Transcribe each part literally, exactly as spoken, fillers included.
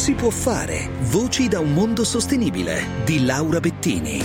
Si può fare. Voci da un mondo sostenibile di Laura Bettini.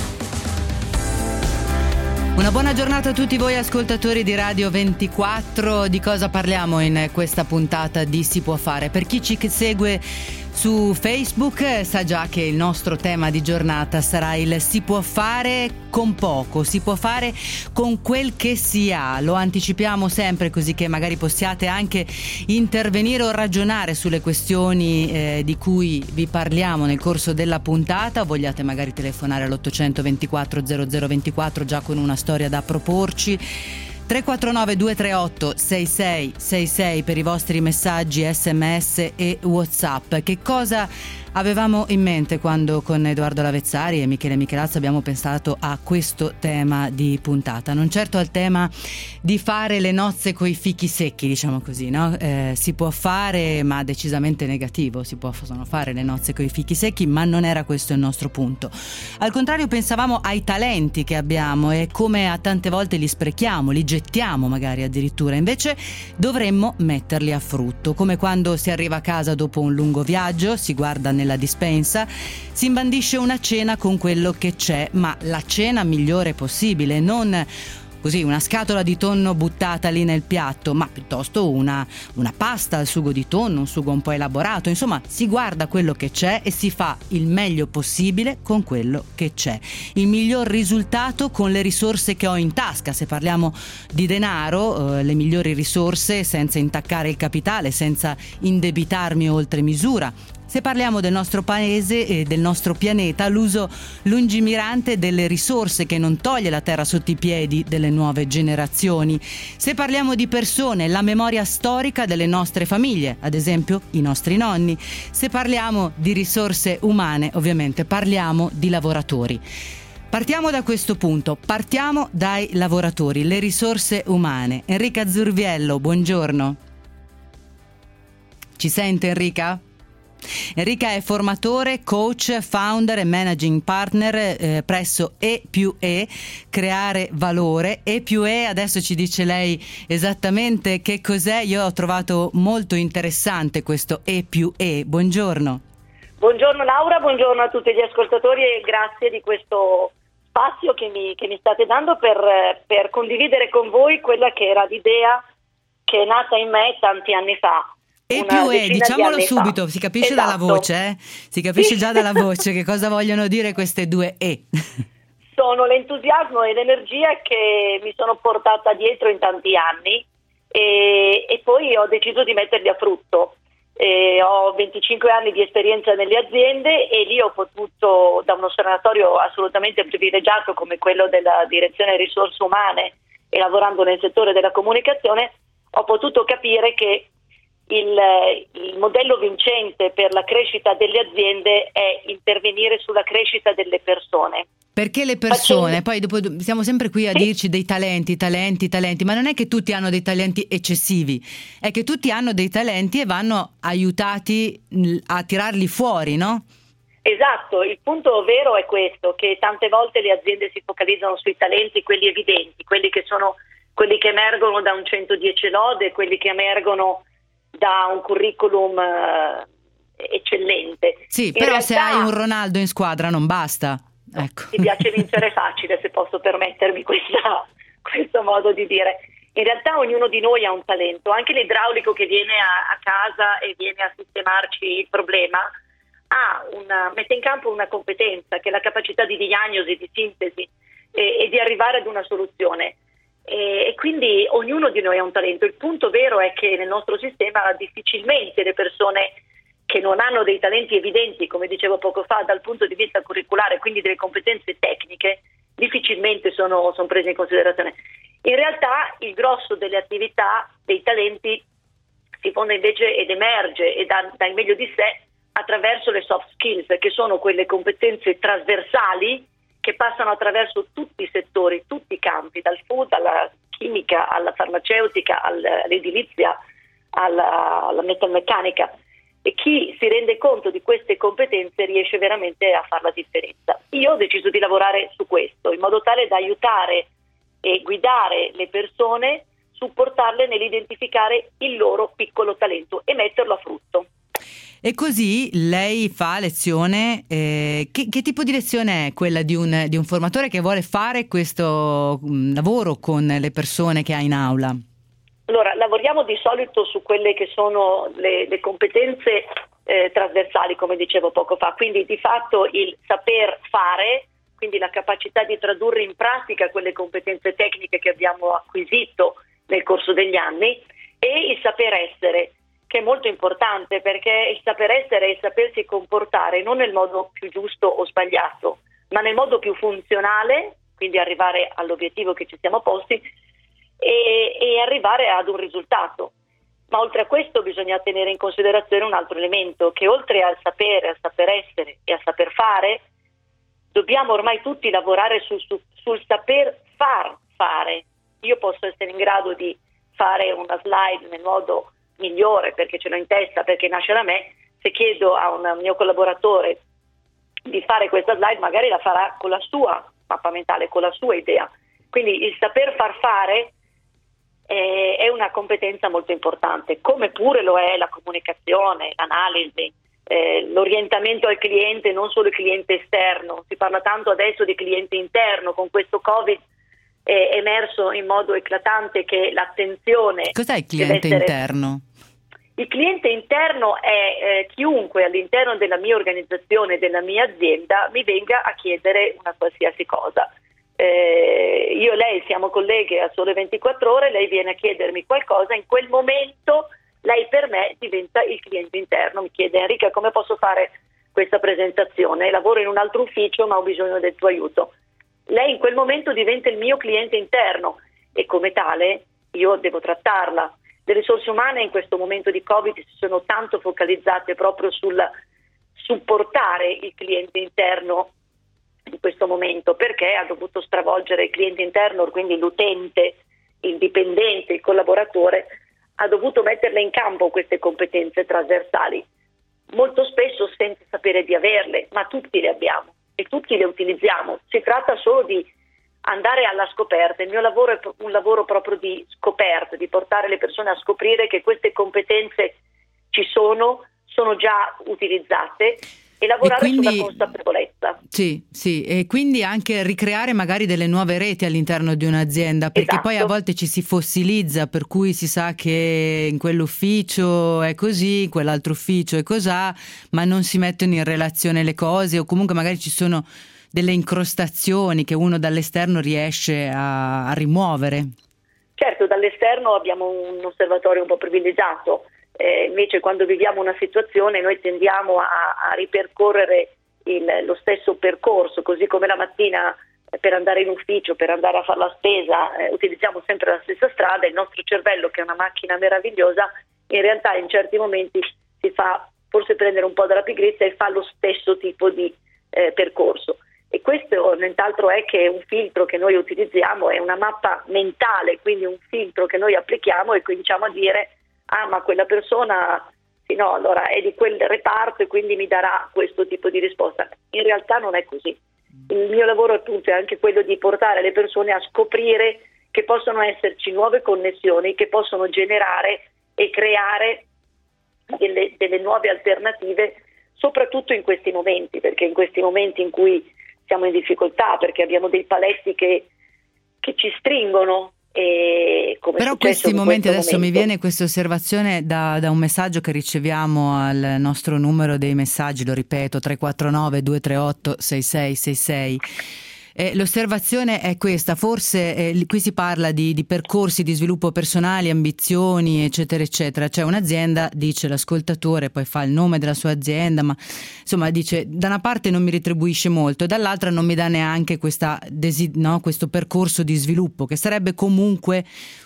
Una buona giornata a tutti voi ascoltatori di Radio ventiquattro. Di cosa parliamo in questa puntata di Si può fare? Per chi ci segue su Facebook sa già che il nostro tema di giornata sarà il si può fare con poco, si può fare con quel che si ha. Lo anticipiamo sempre così che magari possiate anche intervenire o ragionare sulle questioni eh, di cui vi parliamo nel corso della puntata. Vogliate magari telefonare all'ottocento ventiquattro zero zero ventiquattro già con una storia da proporci. tre quattro nove due tre otto sei sei sei sei per i vostri messaggi, sms e WhatsApp. Che cosa avevamo in mente quando con Edoardo Lavezzari e Michele Michelazzo abbiamo pensato a questo tema di puntata? Non certo al tema di fare le nozze coi fichi secchi, diciamo così, no? Eh, si può fare, ma decisamente negativo, si possono fare le nozze coi fichi secchi, ma non era questo il nostro punto. Al contrario, pensavamo ai talenti che abbiamo e come a tante volte li sprechiamo, li gettiamo magari addirittura. Invece dovremmo metterli a frutto, come quando si arriva a casa dopo un lungo viaggio, si guarda nella dispensa, si imbandisce una cena con quello che c'è, ma la cena migliore possibile, non così una scatola di tonno buttata lì nel piatto, ma piuttosto una, una pasta al sugo di tonno, un sugo un po' elaborato. Insomma, si guarda quello che c'è e si fa il meglio possibile con quello che c'è, il miglior risultato con le risorse che ho in tasca. Se parliamo di denaro, eh, le migliori risorse senza intaccare il capitale, senza indebitarmi oltre misura. Se parliamo del nostro paese e del nostro pianeta, l'uso lungimirante delle risorse che non toglie la terra sotto i piedi delle nuove generazioni. Se parliamo di persone, la memoria storica delle nostre famiglie, ad esempio i nostri nonni. Se parliamo di risorse umane, ovviamente parliamo di lavoratori. Partiamo da questo punto, partiamo dai lavoratori, le risorse umane. Enrica Zurviello, buongiorno. Ci sente Enrica? Enrica è formatore, coach, founder e managing partner eh, presso E più E, creare valore. E più E, adesso ci dice lei esattamente che cos'è. Io ho trovato molto interessante questo E più E. Buongiorno. Buongiorno Laura, buongiorno a tutti gli ascoltatori e grazie di questo spazio che mi, che mi state dando per, per condividere con voi quella che era l'idea che è nata in me tanti anni fa. E più E, diciamolo subito, fa. Si capisce esatto. dalla voce, eh? Si capisce sì. già dalla voce che cosa vogliono dire queste due E. Sono l'entusiasmo e l'energia che mi sono portata dietro in tanti anni e, e poi ho deciso di metterli a frutto. E ho venticinque anni di esperienza nelle aziende e lì ho potuto, da un osservatorio assolutamente privilegiato come quello della direzione risorse umane e lavorando nel settore della comunicazione, ho potuto capire che Il, il modello vincente per la crescita delle aziende è intervenire sulla crescita delle persone. Perché le persone, Facendo... poi dopo siamo sempre qui a sì. dirci dei talenti, talenti, talenti, ma non è che tutti hanno dei talenti eccessivi, è che tutti hanno dei talenti e vanno aiutati a tirarli fuori, no? Esatto, il punto vero è questo, che tante volte le aziende si focalizzano sui talenti, quelli evidenti, quelli che sono quelli che emergono da un centodieci lode, quelli che emergono da un curriculum uh, eccellente. Sì, in però realtà, se hai un Ronaldo in squadra non basta. No, ecco. Ti piace vincere facile, se posso permettermi questa, questo modo di dire. In realtà ognuno di noi ha un talento, anche l'idraulico che viene a, a casa e viene a sistemarci il problema ha una, mette in campo una competenza che è la capacità di diagnosi, di sintesi e, e di arrivare ad una soluzione. E quindi ognuno di noi ha un talento. Il punto vero è che nel nostro sistema difficilmente le persone che non hanno dei talenti evidenti, come dicevo poco fa, dal punto di vista curriculare, quindi delle competenze tecniche, difficilmente sono, sono prese in considerazione. In realtà il grosso delle attività, dei talenti, si fonda invece ed emerge e dà, dà il meglio di sé attraverso le soft skills, che sono quelle competenze trasversali che passano attraverso tutti i settori, tutti i campi, dal food alla chimica, alla farmaceutica, all'edilizia, alla, alla metalmeccanica. E chi si rende conto di queste competenze riesce veramente a fare la differenza. Io ho deciso di lavorare su questo, in modo tale da aiutare e guidare le persone, supportarle nell'identificare il loro piccolo talento e metterlo a frutto. E così lei fa lezione, eh, che, che tipo di lezione è quella di un, di un formatore che vuole fare questo mh, lavoro con le persone che ha in aula? Allora, lavoriamo di solito su quelle che sono le, le competenze eh, trasversali, come dicevo poco fa, quindi di fatto il saper fare, quindi la capacità di tradurre in pratica quelle competenze tecniche che abbiamo acquisito nel corso degli anni, e il saper essere, che è molto importante, perché il saper essere è il sapersi comportare non nel modo più giusto o sbagliato, ma nel modo più funzionale, quindi arrivare all'obiettivo che ci siamo posti e, e arrivare ad un risultato. Ma oltre a questo bisogna tenere in considerazione un altro elemento, che oltre al sapere, al saper essere e al saper fare, dobbiamo ormai tutti lavorare su, su, sul saper far fare. Io posso essere in grado di fare una slide nel modo migliore perché ce l'ho in testa, perché nasce da me. Se chiedo a un mio collaboratore di fare questa slide, magari la farà con la sua mappa mentale, con la sua idea. Quindi il saper far fare eh, è una competenza molto importante, come pure lo è la comunicazione, l'analisi, eh, l'orientamento al cliente, non solo il cliente esterno. Si parla tanto adesso di cliente interno, con questo Covid è emerso in modo eclatante che l'attenzione... Cos'è il cliente essere... interno? Il cliente interno è eh, chiunque all'interno della mia organizzazione, della mia azienda, mi venga a chiedere una qualsiasi cosa. Eh, io e lei siamo colleghe a Sole ventiquattro Ore, lei viene a chiedermi qualcosa, in quel momento lei per me diventa il cliente interno, mi chiede: Enrica, come posso fare questa presentazione? Lavoro in un altro ufficio ma ho bisogno del tuo aiuto. Lei in quel momento diventa il mio cliente interno e come tale io devo trattarla. Le risorse umane in questo momento di Covid si sono tanto focalizzate proprio sul supportare il cliente interno in questo momento, perché ha dovuto stravolgere il cliente interno, quindi l'utente, il dipendente, il collaboratore, ha dovuto metterle in campo queste competenze trasversali, molto spesso senza sapere di averle, ma tutti le abbiamo e tutti le utilizziamo. Si tratta solo di andare alla scoperta. Il mio lavoro è un lavoro proprio di scoperta, di portare le persone a scoprire che queste competenze ci sono, sono già utilizzate, e lavorare e quindi, sulla consapevolezza. Sì, sì, e quindi anche ricreare magari delle nuove reti all'interno di un'azienda, perché esatto. Poi a volte ci si fossilizza, per cui si sa che in quell'ufficio è così, in quell'altro ufficio è cosà, ma non si mettono in relazione le cose, o comunque magari ci sono delle incrostazioni che uno dall'esterno riesce a, a rimuovere. Certo, dall'esterno abbiamo un osservatorio un po' privilegiato. Eh, invece quando viviamo una situazione noi tendiamo a, a ripercorrere il, lo stesso percorso, così come la mattina eh, per andare in ufficio, per andare a fare la spesa, eh, utilizziamo sempre la stessa strada. Il nostro cervello, che è una macchina meravigliosa, in realtà in certi momenti si fa forse prendere un po' dalla pigrizia e fa lo stesso tipo di eh, percorso. E questo nient'altro è che un filtro che noi utilizziamo, è una mappa mentale, quindi un filtro che noi applichiamo e cominciamo a dire: ah, ma quella persona, sì, no, allora è di quel reparto e quindi mi darà questo tipo di risposta. In realtà non è così. Il mio lavoro appunto è anche quello di portare le persone a scoprire che possono esserci nuove connessioni, che possono generare e creare delle, delle nuove alternative, soprattutto in questi momenti, perché in questi momenti in cui siamo in difficoltà, perché abbiamo dei paletti che, che ci stringono. E come Però questi momenti, questo adesso momento. Mi viene questa osservazione da, da un messaggio che riceviamo al nostro numero dei messaggi, lo ripeto, tre quattro nove due tre otto sei sei sei sei. Eh, l'osservazione è questa: forse eh, qui si parla di, di percorsi di sviluppo personali, ambizioni, eccetera eccetera. Cioè un'azienda, dice l'ascoltatore, poi fa il nome della sua azienda, ma insomma dice: da una parte non mi retribuisce molto e dall'altra non mi dà neanche questa desi- no, questo percorso di sviluppo, che sarebbe comunque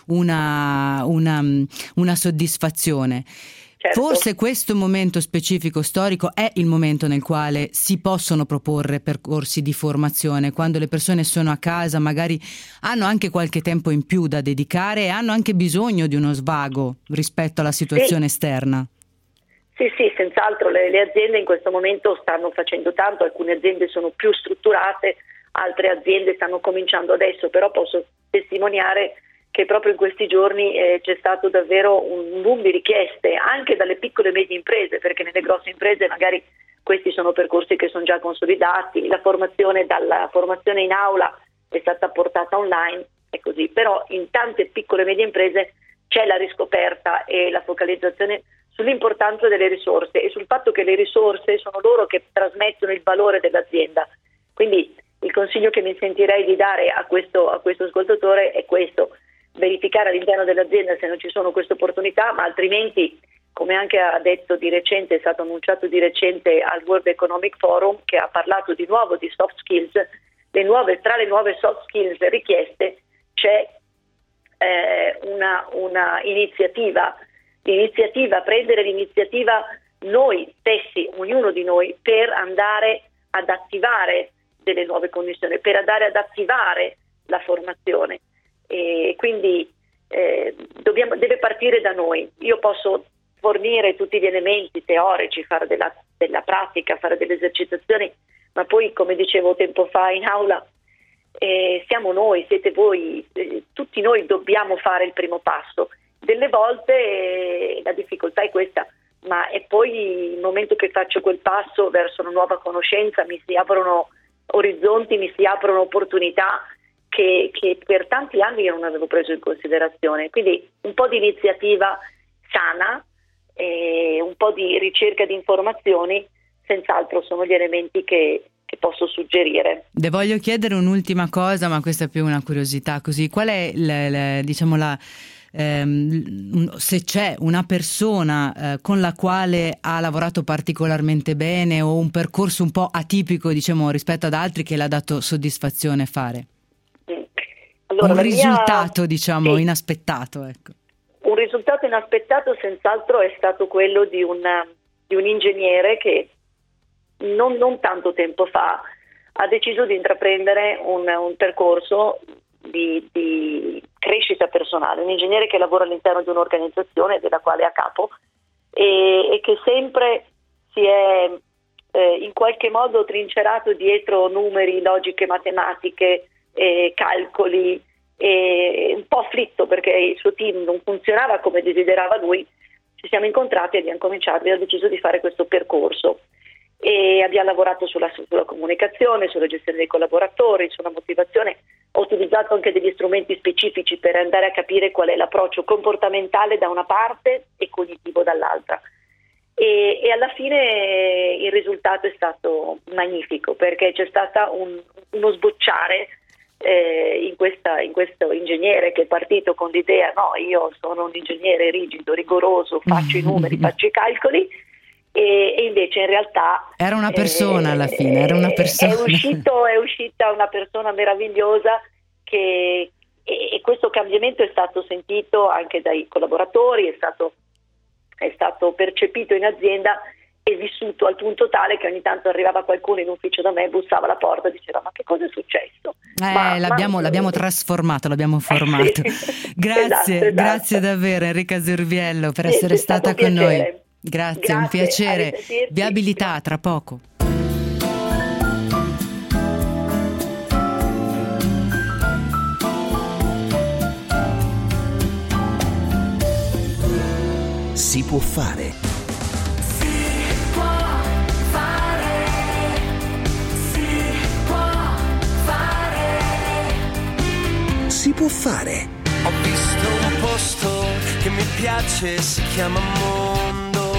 una, una, una soddisfazione. Certo. Forse questo momento specifico storico è il momento nel quale si possono proporre percorsi di formazione, quando le persone sono a casa, magari hanno anche qualche tempo in più da dedicare e hanno anche bisogno di uno svago rispetto alla situazione sì. esterna. Sì, sì, senz'altro le, le aziende in questo momento stanno facendo tanto, alcune aziende sono più strutturate, altre aziende stanno cominciando adesso, però posso testimoniare che proprio in questi giorni eh, c'è stato davvero un boom di richieste anche dalle piccole e medie imprese, perché nelle grosse imprese magari questi sono percorsi che sono già consolidati, la formazione dalla formazione in aula è stata portata online e così, però in tante piccole e medie imprese c'è la riscoperta e la focalizzazione sull'importanza delle risorse e sul fatto che le risorse sono loro che trasmettono il valore dell'azienda. Quindi il consiglio che mi sentirei di dare a questo, a questo ascoltatore è questo: verificare all'interno dell'azienda se non ci sono queste opportunità, ma altrimenti, come anche ha detto di recente, è stato annunciato di recente al World Economic Forum, che ha parlato di nuovo di soft skills, le nuove, tra le nuove soft skills richieste c'è eh, una, una iniziativa, l'iniziativa, prendere l'iniziativa noi stessi, ognuno di noi, per andare ad attivare delle nuove condizioni, per andare ad attivare la formazione. E quindi eh, dobbiamo, deve partire da noi. Io posso fornire tutti gli elementi teorici, fare della, della pratica, fare delle esercitazioni, ma poi, come dicevo tempo fa in aula, eh, siamo noi, siete voi, eh, tutti noi dobbiamo fare il primo passo. Delle volte eh, la difficoltà è questa, ma è poi il momento che faccio quel passo verso una nuova conoscenza, mi si aprono orizzonti, mi si aprono opportunità che, che per tanti anni io non avevo preso in considerazione. Quindi un po' di iniziativa sana e un po' di ricerca di informazioni senz'altro sono gli elementi che, che posso suggerire. Le voglio chiedere un'ultima cosa, ma questa è più una curiosità così. Qual è la, la, diciamo la ehm, se c'è una persona eh, con la quale ha lavorato particolarmente bene o un percorso un po' atipico, diciamo, rispetto ad altri, che le ha dato soddisfazione fare? Mm. Allora, un la risultato mia... diciamo sì. inaspettato, ecco. Un risultato inaspettato senz'altro è stato quello di un, di un ingegnere che non, non tanto tempo fa ha deciso di intraprendere un, un percorso di, di crescita personale, un ingegnere che lavora all'interno di un'organizzazione della quale è a capo e, e che sempre si è eh, in qualche modo trincerato dietro numeri, logiche matematiche, eh, calcoli, e un po' afflitto perché il suo team non funzionava come desiderava lui. Ci siamo incontrati e abbiamo cominciato e ha deciso di fare questo percorso e abbiamo lavorato sulla, sulla comunicazione, sulla gestione dei collaboratori, sulla motivazione. Ho utilizzato anche degli strumenti specifici per andare a capire qual è l'approccio comportamentale da una parte e cognitivo dall'altra e, e alla fine il risultato è stato magnifico perché c'è stata un, uno sbocciare Eh, in, questa, in questo ingegnere che è partito con l'idea: no, io sono un ingegnere rigido, rigoroso, faccio i numeri, faccio i calcoli, e, e invece in realtà era una persona eh, alla fine, era una persona. È, uscito, è uscita una persona meravigliosa che, e, e questo cambiamento è stato sentito anche dai collaboratori, è stato, è stato percepito in azienda e vissuto al punto tale che ogni tanto arrivava qualcuno in ufficio da me, bussava alla porta e diceva: ma che cosa è successo? Eh, ma, l'abbiamo, ma... l'abbiamo trasformato, l'abbiamo formato. Sì. Grazie, esatto, esatto. Grazie davvero Enrica Zurbiello per sì, essere stata con noi. Grazie, Grazie, un piacere. Viabilità tra poco. Si può fare. Si può fare. Ho visto un posto che mi piace, si chiama mondo.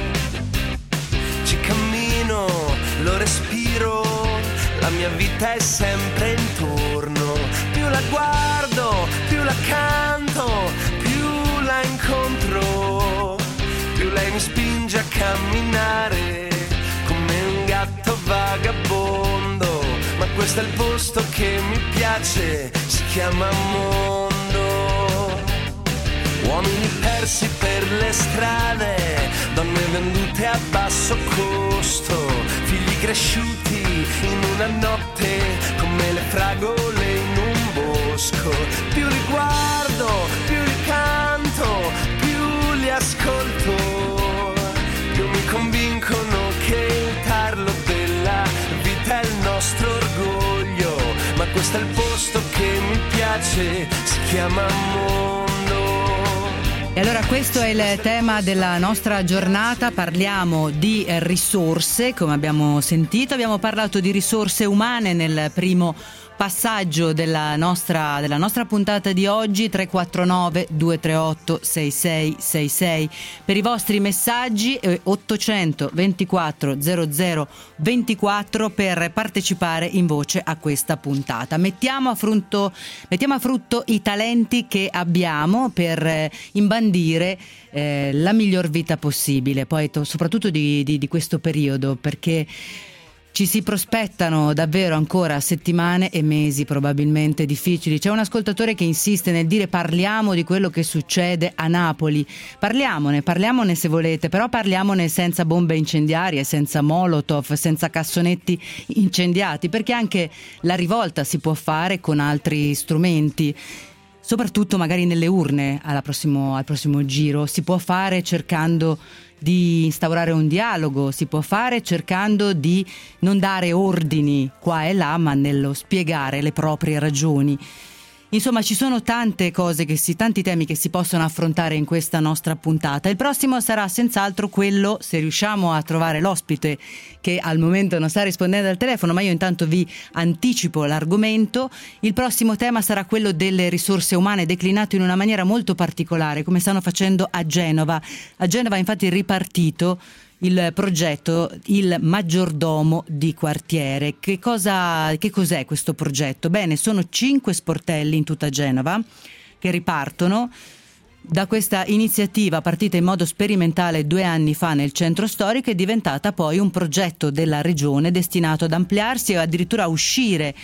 Ci cammino, lo respiro, la mia vita è sempre intorno. Più la guardo, più la canto, più la incontro, più lei mi spinge a camminare come un gatto vagabondo. Ma questo è il posto che mi piace, si chiama mondo. Uomini persi per le strade, donne vendute a basso costo, figli cresciuti in una notte come le fragole in un bosco. Più li guardo, più li canto, più li ascolto, più mi convincono che il tarlo della vita è il nostro orgoglio. Ma questo è il posto che mi piace, piace si chiama mondo. E allora questo è il tema della nostra giornata, parliamo di risorse, come abbiamo sentito, abbiamo parlato di risorse umane nel primo passaggio della nostra, della nostra puntata di oggi. Tre quattro nove due tre otto sei sei sei sei per i vostri messaggi, e ottocento ventiquattro zero zero ventiquattro per partecipare in voce a questa puntata. Mettiamo a frutto, mettiamo a frutto i talenti che abbiamo per eh, imbandire eh, la miglior vita possibile, poi to- soprattutto di, di, di questo periodo, perché ci si prospettano davvero ancora settimane e mesi probabilmente difficili. C'è un ascoltatore che insiste nel dire parliamo di quello che succede a Napoli. Parliamone, parliamone se volete, però parliamone senza bombe incendiarie, senza molotov, senza cassonetti incendiati, perché anche la rivolta si può fare con altri strumenti. Soprattutto magari nelle urne alla prossimo, al prossimo giro. Si può fare cercando di instaurare un dialogo, si può fare cercando di non dare ordini qua e là, ma nello spiegare le proprie ragioni. Insomma, ci sono tante cose, che si, tanti temi che si possono affrontare in questa nostra puntata. Il prossimo sarà senz'altro quello, se riusciamo a trovare l'ospite che al momento non sta rispondendo al telefono, ma io intanto vi anticipo l'argomento. Il prossimo tema sarà quello delle risorse umane, declinato in una maniera molto particolare, come stanno facendo a Genova. A Genova infatti è ripartito il progetto Il Maggiordomo di Quartiere. Che cosa, che cos'è questo progetto? Bene, sono cinque sportelli in tutta Genova che ripartono da questa iniziativa, partita in modo sperimentale due anni fa nel centro storico, è diventata poi un progetto della regione destinato ad ampliarsi e addirittura a uscire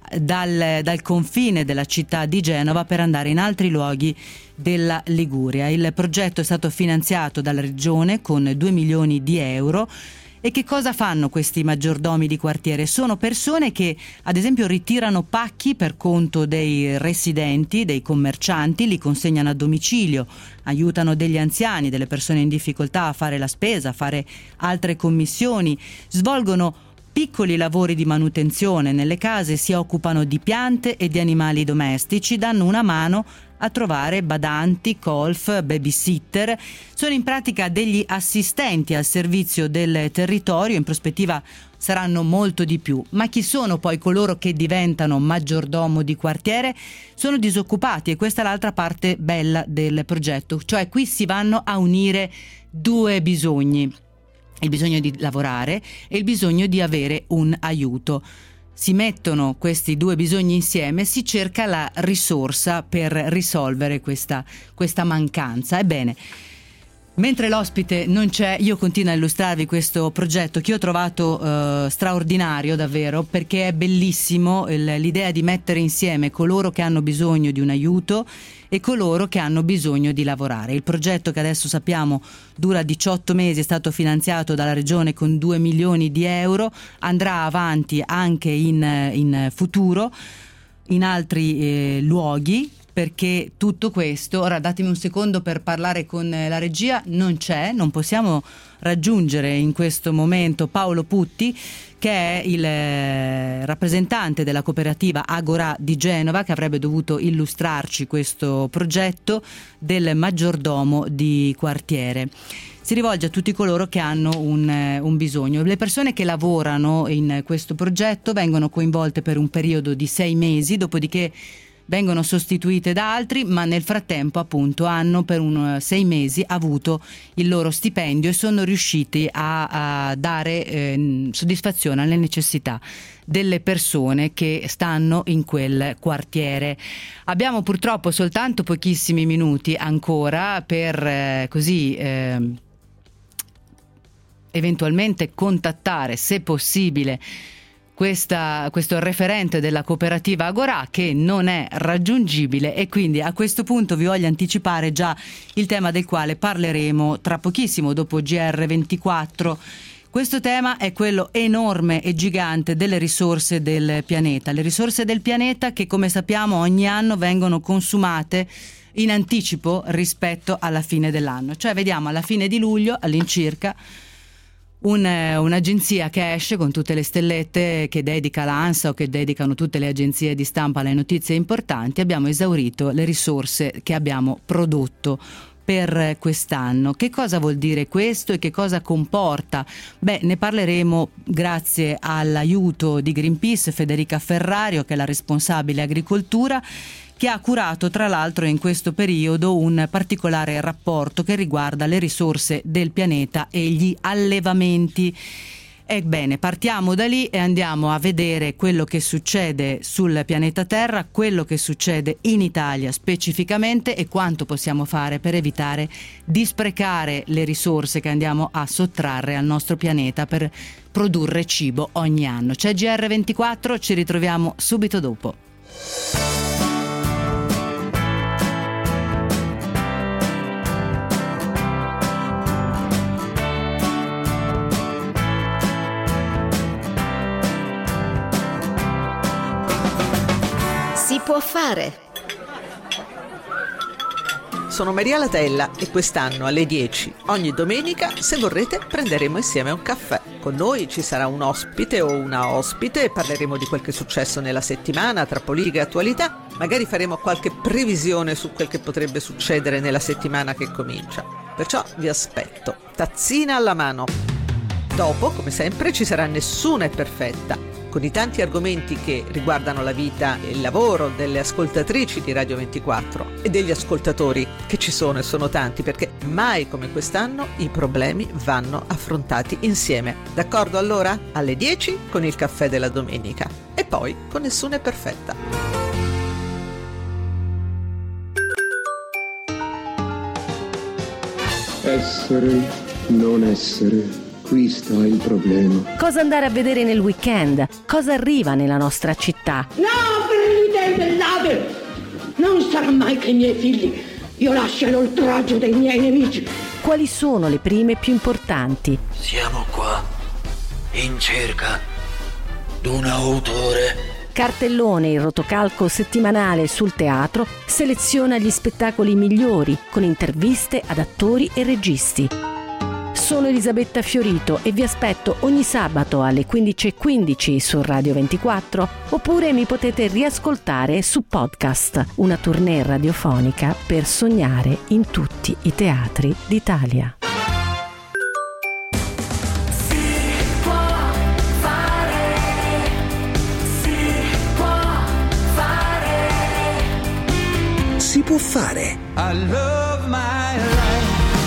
dal, dal confine della città di Genova per andare in altri luoghi della Liguria. Il progetto è stato finanziato dalla regione con due milioni di euro. E che cosa fanno questi maggiordomi di quartiere? Sono persone che ad esempio ritirano pacchi per conto dei residenti, dei commercianti, li consegnano a domicilio, aiutano degli anziani, delle persone in difficoltà a fare la spesa, a fare altre commissioni, svolgono piccoli lavori di manutenzione nelle case, si occupano di piante e di animali domestici, danno una mano a trovare badanti, colf, babysitter. Sono in pratica degli assistenti al servizio del territorio, in prospettiva saranno molto di più. Ma chi sono poi coloro che diventano maggiordomo di quartiere? Sono disoccupati, e questa è l'altra parte bella del progetto, cioè qui si vanno a unire due bisogni: il bisogno di lavorare e il bisogno di avere un aiuto. Si mettono questi due bisogni insieme, si cerca la risorsa per risolvere questa, questa mancanza. Ebbene, mentre l'ospite non c'è, io continuo a illustrarvi questo progetto che io ho trovato eh, straordinario davvero, perché è bellissimo il, l'idea di mettere insieme coloro che hanno bisogno di un aiuto e coloro che hanno bisogno di lavorare. Il progetto, che adesso sappiamo dura diciotto mesi, è stato finanziato dalla regione con due milioni di euro, andrà avanti anche in, in futuro in altri eh, luoghi, perché tutto questo, ora datemi un secondo per parlare con la regia, non c'è, non possiamo raggiungere in questo momento Paolo Putti, che è il eh, rappresentante della cooperativa Agorà di Genova, che avrebbe dovuto illustrarci questo progetto del maggiordomo di quartiere. Si rivolge a tutti coloro che hanno un, un bisogno. Le persone che lavorano in questo progetto vengono coinvolte per un periodo di sei mesi, dopodiché vengono sostituite da altri, ma nel frattempo appunto hanno per un sei mesi avuto il loro stipendio e sono riusciti a, a dare eh, soddisfazione alle necessità delle persone che stanno in quel quartiere. Abbiamo purtroppo soltanto pochissimi minuti ancora per eh, così eh, eventualmente contattare, se possibile, Questa, questo referente della cooperativa Agorà, che non è raggiungibile, e quindi a questo punto vi voglio anticipare già il tema del quale parleremo tra pochissimo, dopo G R ventiquattro. Questo tema è quello enorme e gigante delle risorse del pianeta, le risorse del pianeta che, come sappiamo, ogni anno vengono consumate in anticipo rispetto alla fine dell'anno, cioè vediamo alla fine di luglio all'incirca Un, un'agenzia che esce con tutte le stellette che dedica l'ANSA o che dedicano tutte le agenzie di stampa alle notizie importanti. Abbiamo esaurito le risorse che abbiamo prodotto per quest'anno. Che cosa vuol dire questo e che cosa comporta? Beh, ne parleremo grazie all'aiuto di Greenpeace, Federica Ferrario, che è la responsabile agricoltura, che ha curato tra l'altro in questo periodo un particolare rapporto che riguarda le risorse del pianeta e gli allevamenti. Ebbene, partiamo da lì e andiamo a vedere quello che succede sul pianeta Terra, quello che succede in Italia specificamente e quanto possiamo fare per evitare di sprecare le risorse che andiamo a sottrarre al nostro pianeta per produrre cibo ogni anno. C'è G R ventiquattro, ci ritroviamo subito dopo. Si può fare. Sono Maria Latella e quest'anno alle dieci, ogni domenica, se vorrete, prenderemo insieme un caffè. Con noi ci sarà un ospite o una ospite e parleremo di quel che è successo nella settimana tra politica e attualità. Magari faremo qualche previsione su quel che potrebbe succedere nella settimana che comincia. Perciò vi aspetto, tazzina alla mano. Dopo, come sempre, ci sarà Nessuna è perfetta, con i tanti argomenti che riguardano la vita e il lavoro delle ascoltatrici di Radio ventiquattro e degli ascoltatori che ci sono e sono tanti, perché mai come quest'anno i problemi vanno affrontati insieme. D'accordo allora? Alle dieci con il caffè della domenica e poi con Nessuna è perfetta. Essere, non essere. Qui sta il problema. Cosa andare a vedere nel weekend? Cosa arriva nella nostra città? No, per l'idea dell'ave! Non sarà mai che i miei figli io lascio l'oltraggio dei miei nemici. Quali sono le prime più importanti? Siamo qua, in cerca d'un autore. Cartellone, il rotocalco settimanale sul teatro, seleziona gli spettacoli migliori con interviste ad attori e registi. Sono Elisabetta Fiorito e vi aspetto ogni sabato alle quindici e quindici su Radio ventiquattro oppure mi potete riascoltare su podcast, una tournée radiofonica per sognare in tutti i teatri d'Italia. Si può fare. I love my life.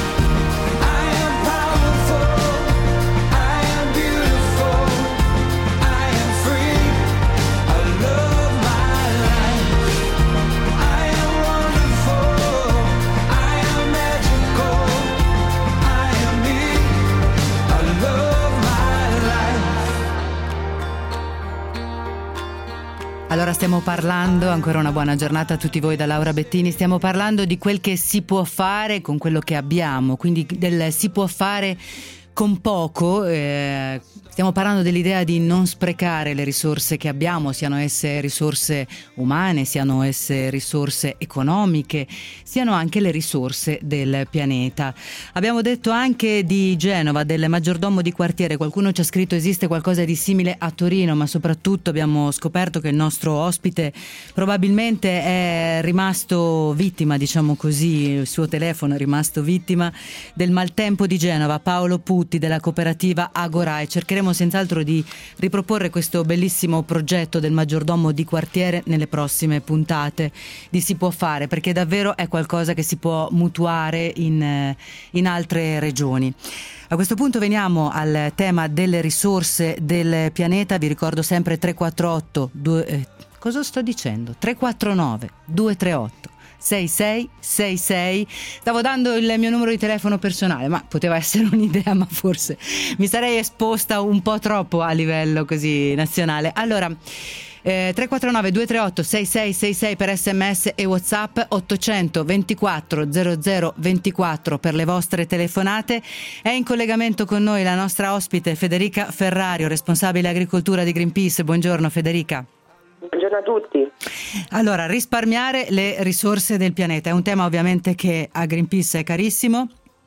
Allora stiamo parlando, ancora una buona giornata a tutti voi da Laura Bettini, stiamo parlando di quel che si può fare con quello che abbiamo, quindi del si può fare con poco, eh, stiamo parlando dell'idea di non sprecare le risorse che abbiamo, siano esse risorse umane, siano esse risorse economiche, siano anche le risorse del pianeta. Abbiamo detto anche di Genova, del maggiordomo di quartiere, qualcuno ci ha scritto esiste qualcosa di simile a Torino, ma soprattutto abbiamo scoperto che il nostro ospite probabilmente è rimasto vittima, diciamo così, il suo telefono è rimasto vittima del maltempo di Genova. Paolo Putti della cooperativa Agora, e cercheremo senz'altro di riproporre questo bellissimo progetto del maggiordomo di quartiere nelle prossime puntate di Si può fare, perché davvero è qualcosa che si può mutuare in, in altre regioni. A questo punto veniamo al tema delle risorse del pianeta. Vi ricordo sempre tre quattro otto due, eh, cosa sto dicendo? tre quattro nove due tre otto sei sei sei sei. Stavo dando il mio numero di telefono personale, ma poteva essere un'idea, ma forse mi sarei esposta un po' troppo a livello così nazionale. Allora eh, tre quattro nove due tre otto sei sei sei sei per sms e WhatsApp, ottocentoventiquattro zero zero ventiquattro per le vostre telefonate. È in collegamento con noi la nostra ospite Federica Ferrario, responsabile agricoltura di Greenpeace. Buongiorno Federica. Buongiorno a tutti. Allora, risparmiare le risorse del pianeta è un tema ovviamente che a Greenpeace è carissimo.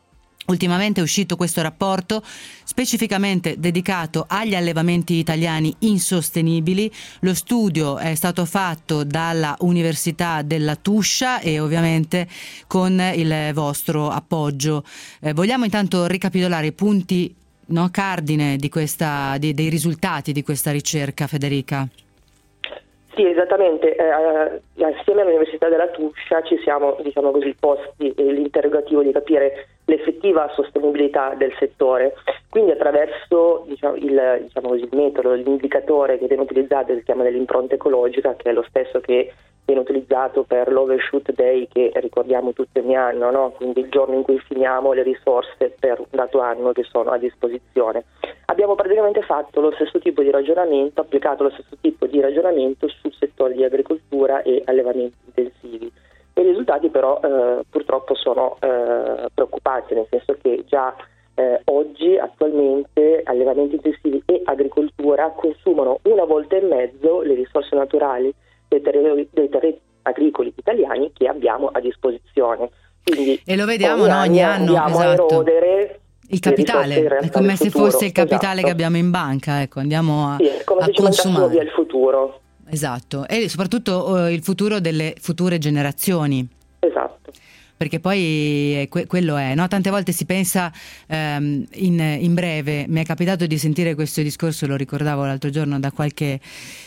Ultimamente è uscito questo rapporto specificamente dedicato agli allevamenti italiani insostenibili. Lo studio è stato fatto dalla Università della Tuscia e ovviamente con il vostro appoggio. Eh, vogliamo intanto ricapitolare i punti, no, cardine di questa, di, dei risultati di questa ricerca, Federica? Sì, esattamente. Eh, assieme all'Università della Tuscia ci siamo, diciamo così, posti eh, l'interrogativo di capire l'effettiva sostenibilità del settore. Quindi attraverso diciamo, il, diciamo così, il metodo, l'indicatore che viene utilizzato, che si chiama dell'impronta ecologica, che è lo stesso che viene utilizzato per l'Overshoot Day, che ricordiamo tutti ogni anno, no? Quindi il giorno in cui finiamo le risorse per un dato anno che sono a disposizione. Abbiamo praticamente fatto lo stesso tipo di ragionamento, applicato lo stesso tipo di ragionamento sul settore di agricoltura e allevamenti intensivi. I risultati però eh, purtroppo sono eh, preoccupanti, nel senso che già eh, oggi attualmente allevamenti intensivi e agricoltura consumano una volta e mezzo le risorse naturali dei terreni, dei terreni agricoli italiani che abbiamo a disposizione. Quindi e lo vediamo ogni, no, ogni anno, andiamo esatto. a erodere il capitale, è come se futuro. fosse il capitale, esatto. che abbiamo in banca, ecco, andiamo a, sì, è come a se ci consumare via il futuro. Esatto, e soprattutto eh, il futuro delle future generazioni. Esatto. Perché poi eh, que- quello è, no? Tante volte si pensa ehm, in, in breve. Mi è capitato di sentire questo discorso, lo ricordavo l'altro giorno da qualche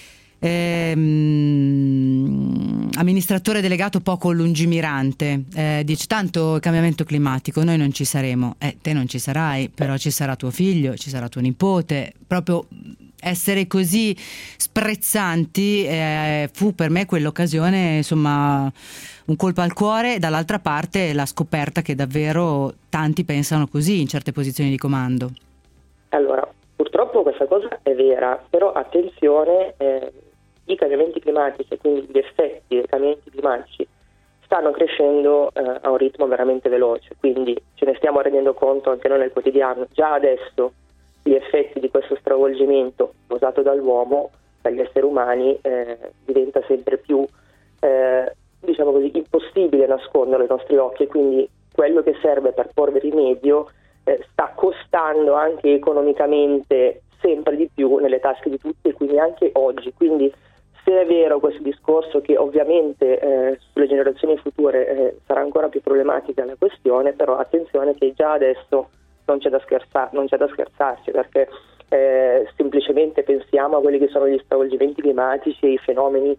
ehm, amministratore delegato poco lungimirante. Eh, dice: tanto il cambiamento climatico, noi non ci saremo. Eh, te non ci sarai, però ci sarà tuo figlio, ci sarà tuo nipote. Proprio essere così sprezzanti eh, fu per me quell'occasione, insomma, un colpo al cuore. Dall'altra parte la scoperta che davvero tanti pensano così in certe posizioni di comando. Allora, purtroppo questa cosa è vera, però attenzione, eh, i cambiamenti climatici, quindi gli effetti dei cambiamenti climatici stanno crescendo eh, a un ritmo veramente veloce, quindi ce ne stiamo rendendo conto anche noi nel quotidiano. Già adesso gli effetti di questo stravolgimento causato dall'uomo, dagli esseri umani, eh, diventa sempre più eh, diciamo così, impossibile nasconderlo ai nostri occhi, e quindi quello che serve per porvi rimedio eh, sta costando anche economicamente sempre di più nelle tasche di tutti, e quindi anche oggi. Quindi se è vero questo discorso che ovviamente eh, sulle generazioni future eh, sarà ancora più problematica la questione, però attenzione che già adesso non c'è da scherzare, non c'è da scherzarci, perché eh, semplicemente pensiamo a quelli che sono gli stravolgimenti climatici e i fenomeni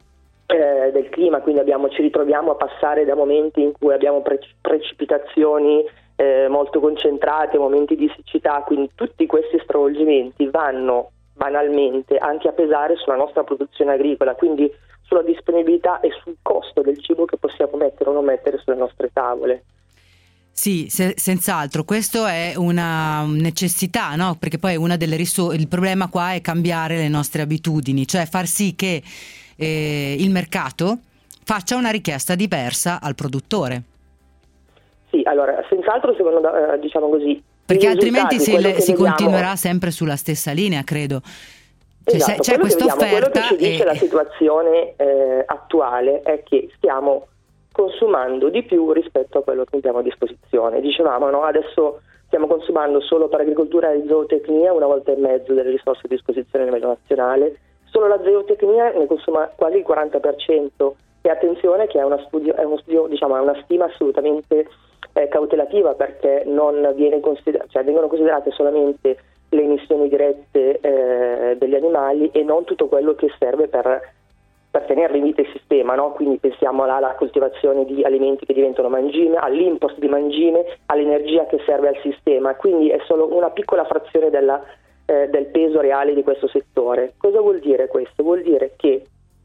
eh, del clima, quindi abbiamo, ci ritroviamo a passare da momenti in cui abbiamo pre- precipitazioni eh, molto concentrate, momenti di siccità, quindi tutti questi stravolgimenti vanno banalmente anche a pesare sulla nostra produzione agricola, quindi sulla disponibilità e sul costo del cibo che possiamo mettere o non mettere sulle nostre tavole. Sì, se, senz'altro, questo è una necessità, no? Perché poi una delle risor- il problema qua è cambiare le nostre abitudini, cioè far sì che eh, il mercato faccia una richiesta diversa al produttore. Sì, allora, senz'altro secondo eh, diciamo così. Perché altrimenti si, le, si vediamo... continuerà sempre sulla stessa linea, credo. Cioè, esatto, c'è questa offerta. Quello che ci dice e... la situazione eh, attuale è che stiamo consumando di più rispetto a quello che abbiamo a disposizione. Dicevamo, no? Adesso stiamo consumando solo per agricoltura e zootecnia una volta e mezzo delle risorse a disposizione a livello nazionale. Solo la zootecnia ne consuma quasi il quaranta per cento. E attenzione che è, una studio, è uno studio, diciamo, è una stima assolutamente eh, cautelativa, perché non viene consider- cioè vengono considerate solamente le emissioni dirette eh, degli animali e non tutto quello che serve per, per tenere in vita il sistema, no? Quindi pensiamo alla, alla coltivazione di alimenti che diventano mangime, all'impost di mangime, all'energia che serve al sistema, quindi è solo una piccola frazione della, eh, del peso reale di questo settore. Cosa vuol dire questo? Vuol dire che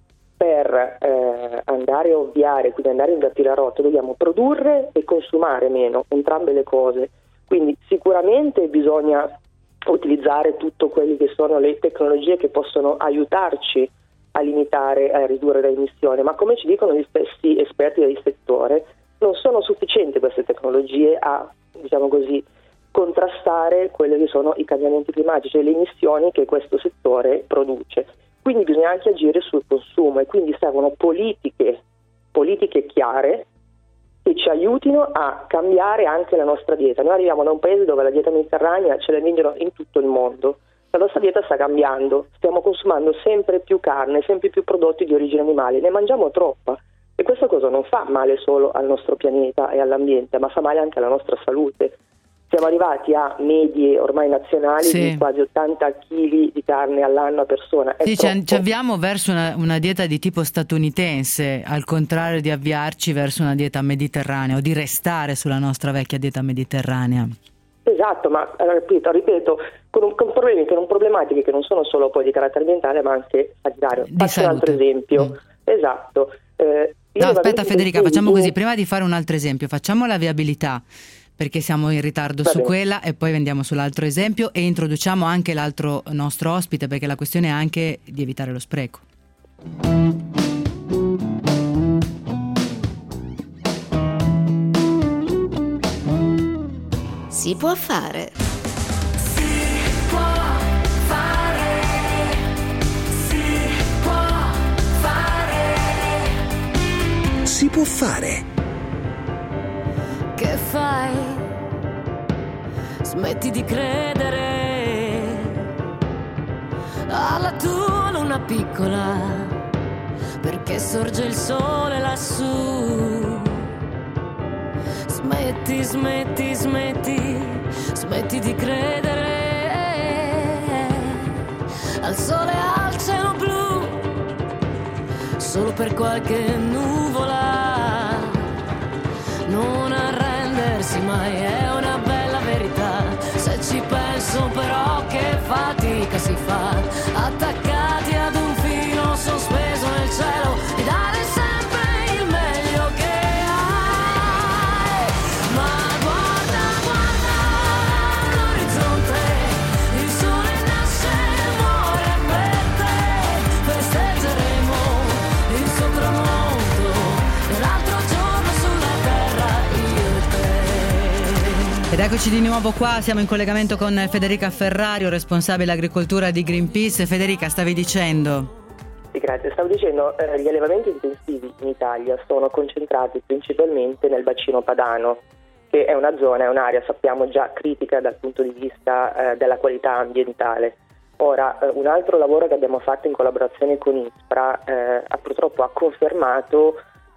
per eh, andare a ovviare, quindi andare a invertire la rotta, dobbiamo produrre e consumare meno, entrambe le cose. Quindi sicuramente bisogna utilizzare tutte quelle che sono le tecnologie che possono aiutarci a limitare, a ridurre le emissioni, ma come ci dicono gli stessi esperti del settore, non sono sufficienti queste tecnologie a, diciamo così, contrastare quelli che sono i cambiamenti climatici e le emissioni che questo settore produce. Quindi bisogna anche agire sul consumo, e quindi servono politiche, politiche chiare che ci aiutino a cambiare anche la nostra dieta. Noi arriviamo da un paese dove la dieta mediterranea ce la vendono in tutto il mondo. La nostra dieta sta cambiando, stiamo consumando sempre più carne, sempre più prodotti di origine animale, ne mangiamo troppa e questa cosa non fa male solo al nostro pianeta e all'ambiente, ma fa male anche alla nostra salute. Siamo arrivati a medie ormai nazionali sì. di quasi ottanta chili di carne all'anno a persona. È sì, troppo. Ci avviamo verso una, una dieta di tipo statunitense, al contrario di avviarci verso una dieta mediterranea o di restare sulla nostra vecchia dieta mediterranea. Esatto, ma ripeto, ripeto con, un, con problemi che non problematiche che non sono solo poi di carattere ambientale ma anche sanitario. Di Faccio salute. un altro esempio. Mm. Esatto. Eh, no, aspetta Federica, facciamo in... così, prima di fare un altro esempio, facciamo la viabilità, perché siamo in ritardo Va su bene. quella e poi andiamo sull'altro esempio e introduciamo anche l'altro nostro ospite, perché la questione è anche di evitare lo spreco. Si può fare. Si può fare. Si può fare. Si può fare. Che fai? Smetti di credere alla tua luna piccola, perché sorge il sole lassù. Smetti, smetti, smetti, smetti di credere al sole e al cielo blu, solo per qualche nuvola. Non arrendersi mai, è una bella verità. Se ci penso però che fatica si fa, attaccati ad un filo sospeso nel cielo e dare sempre il meglio che hai. Ma guarda, guarda l'orizzonte, il sole nasce e muore per te. Festeggeremo il suo tramonto e l'altro giorno sulla terra io e te. Ed eccoci di nuovo qua, siamo in collegamento con Federica Ferrario, responsabile agricoltura di Greenpeace. Federica, stavi dicendo? Sì, grazie. Stavo dicendo, eh, gli allevamenti intensivi in Italia sono concentrati principalmente nel bacino padano, che è una zona, è un'area, sappiamo già, critica dal punto di vista eh, della qualità ambientale. Ora, eh, un altro lavoro che abbiamo fatto in collaborazione con ISPRA eh, ha purtroppo ha confermato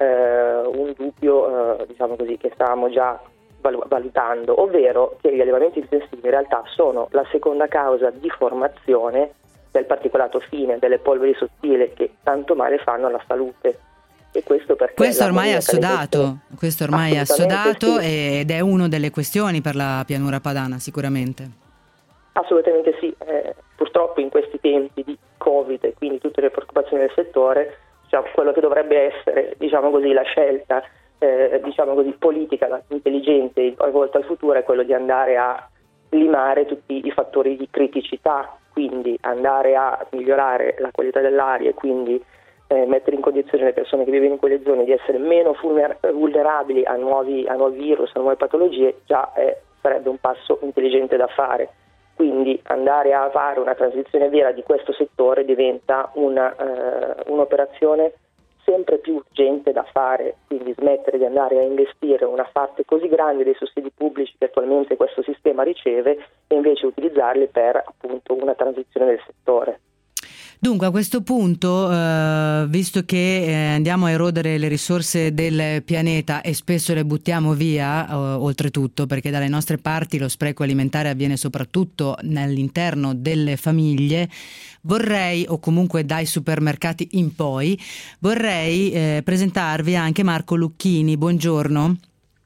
eh, un dubbio, eh, diciamo così, che stavamo già valutando, ovvero che gli allevamenti intensivi in realtà sono la seconda causa di formazione del particolato fine, delle polveri sottili che tanto male fanno alla salute. E questo perché questo ormai è assodato, questo ormai è assodato sì. ed è una delle questioni per la pianura padana sicuramente. Assolutamente sì, eh, purtroppo in questi tempi di Covid e quindi tutte le preoccupazioni del settore, diciamo, quello che dovrebbe essere, diciamo così, la scelta Eh, diciamo così politica, intelligente volta al futuro è quello di andare a limare tutti i fattori di criticità, quindi andare a migliorare la qualità dell'aria e quindi eh, mettere in condizione le persone che vivono in quelle zone di essere meno vulnerabili a nuovi, a nuovi virus, a nuove patologie, già eh, sarebbe un passo intelligente da fare. Quindi andare a fare una transizione vera di questo settore diventa una, eh, un'operazione sempre più urgente da fare, quindi smettere di andare a investire una parte così grande dei sussidi pubblici che attualmente questo sistema riceve e invece utilizzarli per appunto una transizione del settore. Dunque a questo punto, eh, visto che eh, andiamo a erodere le risorse del pianeta e spesso le buttiamo via, eh, oltretutto perché dalle nostre parti lo spreco alimentare avviene soprattutto all'interno delle famiglie, vorrei, o comunque dai supermercati in poi, vorrei eh, presentarvi anche Marco Lucchini. Buongiorno.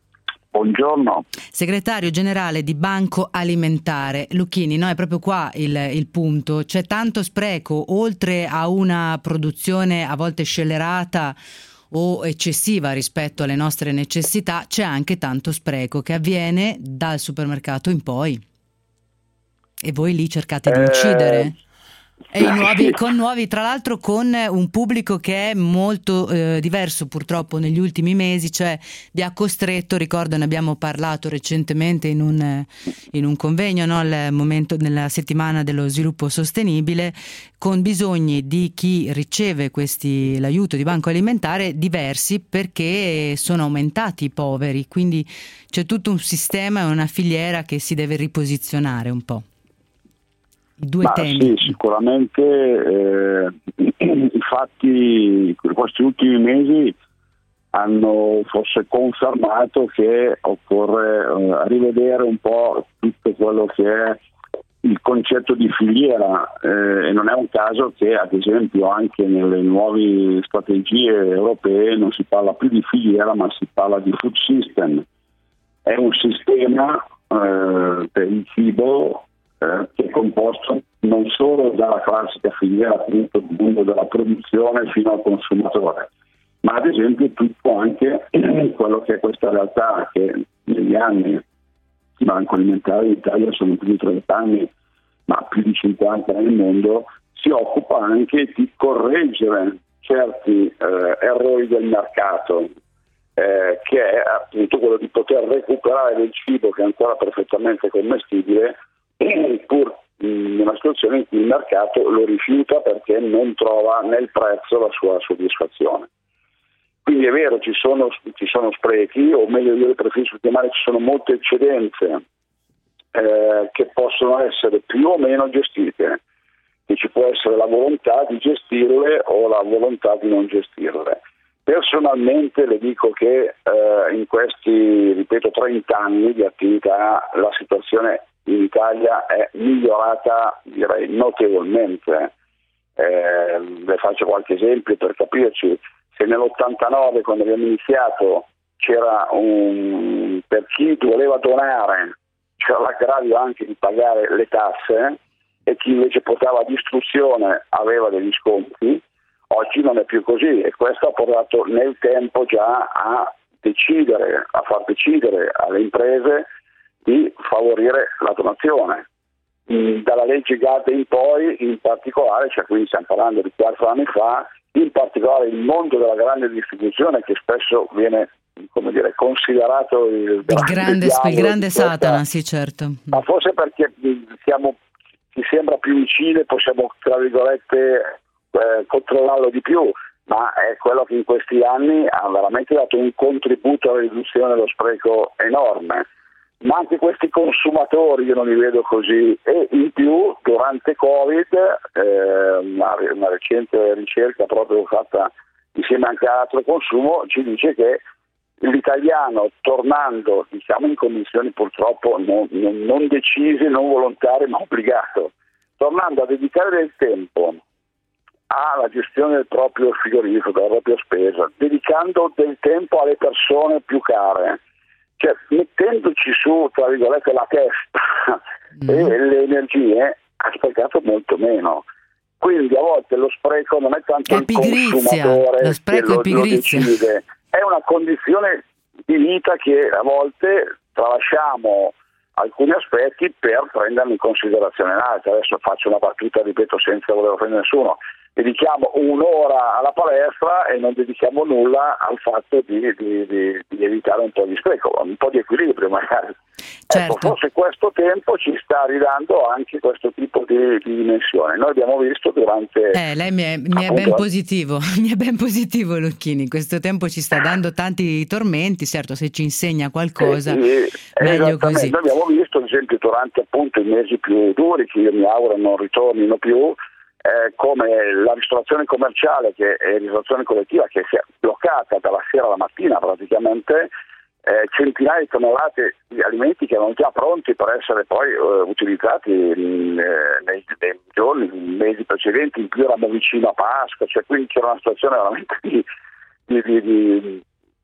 Buongiorno. Segretario generale di Banco Alimentare. Lucchini, no, è proprio qua il, il punto. C'è tanto spreco, oltre a una produzione a volte scellerata o eccessiva rispetto alle nostre necessità, c'è anche tanto spreco che avviene dal supermercato in poi. E voi lì cercate di eh, incidere? E i nuovi, con nuovi, tra l'altro con un pubblico che è molto eh, diverso purtroppo negli ultimi mesi, cioè vi ha costretto, ricordo ne abbiamo parlato recentemente in un, in un convegno, no, al momento nella settimana dello sviluppo sostenibile, con bisogni di chi riceve questi l'aiuto di banco alimentare diversi perché sono aumentati i poveri, quindi c'è tutto un sistema e una filiera che si deve riposizionare un po'. Due Ma temi. Sì, sicuramente eh, i fatti questi ultimi mesi hanno forse confermato che occorre eh, rivedere un po' tutto quello che è il concetto di filiera eh, e non è un caso che ad esempio anche nelle nuove strategie europee non si parla più di filiera ma si parla di food system. È un sistema eh, per il cibo che è composto non solo dalla classica filiera appunto del mondo della produzione fino al consumatore, ma ad esempio tutto anche quello che è questa realtà che negli anni il banco alimentare in Italia sono più di trenta anni, ma più di cinquanta nel mondo, si occupa anche di correggere certi eh, errori del mercato, eh, che è appunto quello di poter recuperare del cibo che è ancora perfettamente commestibile pur in una situazione in cui il mercato lo rifiuta perché non trova nel prezzo la sua soddisfazione. Quindi è vero, ci sono, ci sono sprechi, o meglio io preferisco chiamare ci sono molte eccedenze eh, che possono essere più o meno gestite, e ci può essere la volontà di gestirle o la volontà di non gestirle. Personalmente le dico che eh, in questi, ripeto, trenta anni di attività la situazione in Italia è migliorata, direi, notevolmente. Eh, le faccio qualche esempio per capirci. Se nell'ottantanove, quando abbiamo iniziato, c'era un per chi voleva donare c'era l'aggravio anche di pagare le tasse, e chi invece portava a distruzione aveva degli sconti, oggi non è più così, e questo ha portato nel tempo già a decidere, a far decidere alle imprese di favorire la donazione. Dalla legge G A D in poi, in particolare, cioè quindi stiamo parlando di quattro anni fa, in particolare il mondo della grande distribuzione, che spesso viene, come dire, considerato il, il grande, il grande Satana, sì, certo. Ma forse perché siamo, ci sembra più vicino, possiamo, tra virgolette, eh, controllarlo di più, ma è quello che in questi anni ha veramente dato un contributo alla riduzione dello spreco enorme. Ma anche questi consumatori io non li vedo così, e in più durante Covid eh, una, una recente ricerca proprio fatta insieme anche all'altro consumo ci dice che l'italiano, tornando diciamo in condizioni purtroppo non, non, non decise, non volontarie ma obbligato, tornando a dedicare del tempo alla gestione del proprio frigorifero, della propria spesa, dedicando del tempo alle persone più care, cioè mettendoci su, tra virgolette, la testa mm. e le energie, ha sprecato molto meno. Quindi a volte lo spreco non è tanto il consumatore lo spreco che lo, è pigrizia. lo decide, è una condizione di vita che a volte tralasciamo alcuni aspetti per prenderli in considerazione altri. Adesso faccio una battuta, ripeto, senza voler offendere nessuno. Dedichiamo un'ora alla palestra e non dedichiamo nulla al fatto di, di, di, di evitare un po' di spreco, un po' di equilibrio magari. Certo. Ecco, forse questo tempo ci sta ridando anche questo tipo di, di dimensione. Noi abbiamo visto durante... Eh, lei mi è, mi è ben positivo, mi è ben positivo Lucchini, questo tempo ci sta dando tanti tormenti, certo se ci insegna qualcosa, eh, sì, meglio così. Noi abbiamo visto ad esempio durante appunto i mesi più duri, che io mi auguro non ritornino più, Eh, come la ristorazione commerciale che è ristorazione collettiva che si è bloccata dalla sera alla mattina praticamente, eh, centinaia di tonnellate di alimenti che erano già pronti per essere poi eh, utilizzati in, eh, nei, nei giorni, nei mesi precedenti, in più eravamo vicino a Pasqua, cioè quindi c'era una situazione veramente di, di, di, di,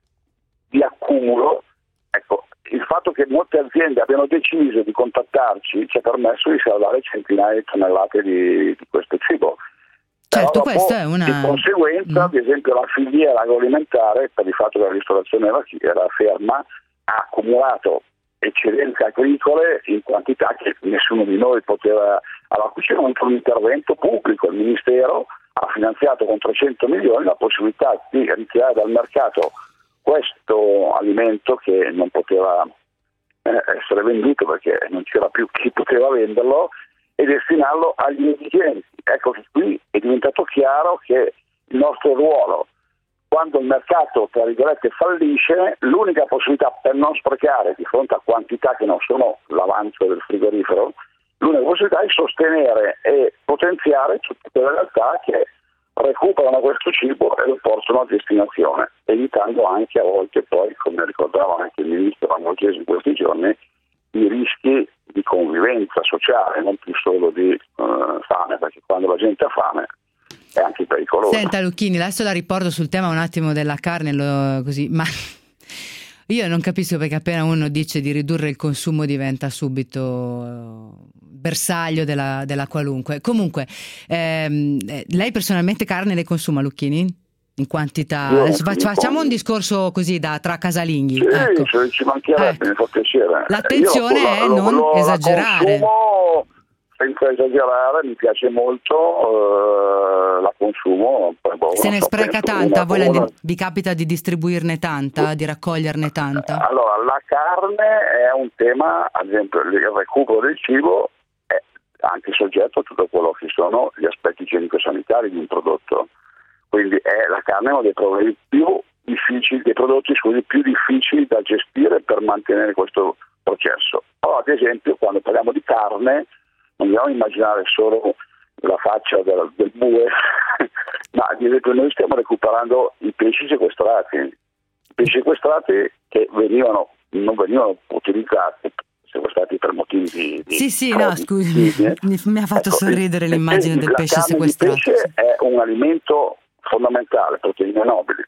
di accumulo. Ecco, il fatto che molte aziende abbiano deciso di contattarci ci ha permesso di salvare centinaia di tonnellate di, di questo cibo. Certo, Però questo è una... Di conseguenza, mm. ad esempio, la filiera agroalimentare, per il fatto che la ristorazione era, era ferma, ha accumulato eccedenze agricole in quantità che nessuno di noi poteva Allora qui c'è anche un intervento pubblico, il Ministero ha finanziato con trecento milioni la possibilità di ritirare dal mercato questo alimento che non poteva eh, essere venduto perché non c'era più chi poteva venderlo e destinarlo agli indigenti. Ecco che qui è diventato chiaro che il nostro ruolo, quando il mercato tra virgolette fallisce, l'unica possibilità per non sprecare di fronte a quantità che non sono l'avanzo del frigorifero, l'unica possibilità è sostenere e potenziare tutte quelle realtà che recuperano questo cibo e lo portano a destinazione, evitando anche a volte poi, come ricordava anche il ministro Lamorgese in questi giorni, i rischi di convivenza sociale, non più solo di uh, fame, perché quando la gente ha fame è anche pericoloso. Senta Lucchini, adesso la riporto sul tema un attimo della carne, lo, così, ma io non capisco perché appena uno dice di ridurre il consumo diventa subito bersaglio della, della qualunque. Comunque, ehm, lei personalmente carne le consuma, Lucchini? In quantità? Io, Adesso facciamo un discorso così da tra casalinghi. Sì, ecco. cioè, ci mancherebbe, ecco. Mi fa piacere. L'attenzione Io, è lo, non lo, esagerare. La consumo senza esagerare, mi piace molto, eh, la consumo. Boh, Se ne so, spreca tanta, una, voi la, una... vi capita di distribuirne tanta, di raccoglierne tanta? Allora, la carne è un tema, ad esempio il recupero del cibo è anche soggetto a tutto quello che sono gli aspetti igienico-sanitari di un prodotto. Quindi è la carne è uno dei problemi più difficili, dei prodotti scusi, più difficili da gestire per mantenere questo processo. Allora, ad esempio, quando parliamo di carne, non dobbiamo immaginare solo la faccia del, del bue, ma ad esempio noi stiamo recuperando i pesci sequestrati, i pesci sequestrati che venivano, non venivano utilizzati, sequestrati per motivi di... di sì, sì, no, scusi, mi, mi ha fatto ecco, sorridere il, l'immagine il, del pesce sequestrato. Il pesce è un alimento fondamentale, proteine nobili,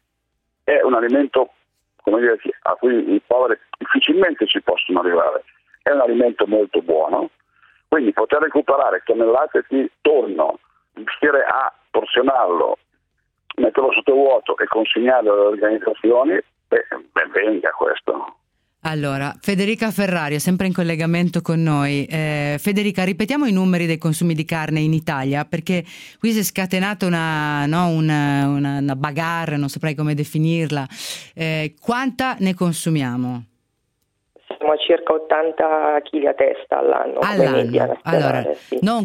è un alimento, come dire, a cui i poveri difficilmente ci possono arrivare, è un alimento molto buono, quindi poter recuperare tonnellate di tonno, riuscire a porzionarlo, metterlo sotto vuoto e consegnarlo alle organizzazioni, beh, ben venga questo. Allora, Federica Ferrario, sempre in collegamento con noi. Eh, Federica, ripetiamo i numeri dei consumi di carne in Italia, perché qui si è scatenata una, no, una, una, una bagarre, non saprei come definirla. Eh, quanta ne consumiamo? Siamo a circa ottanta chili a testa all'anno. All'anno, media, allora, sì. non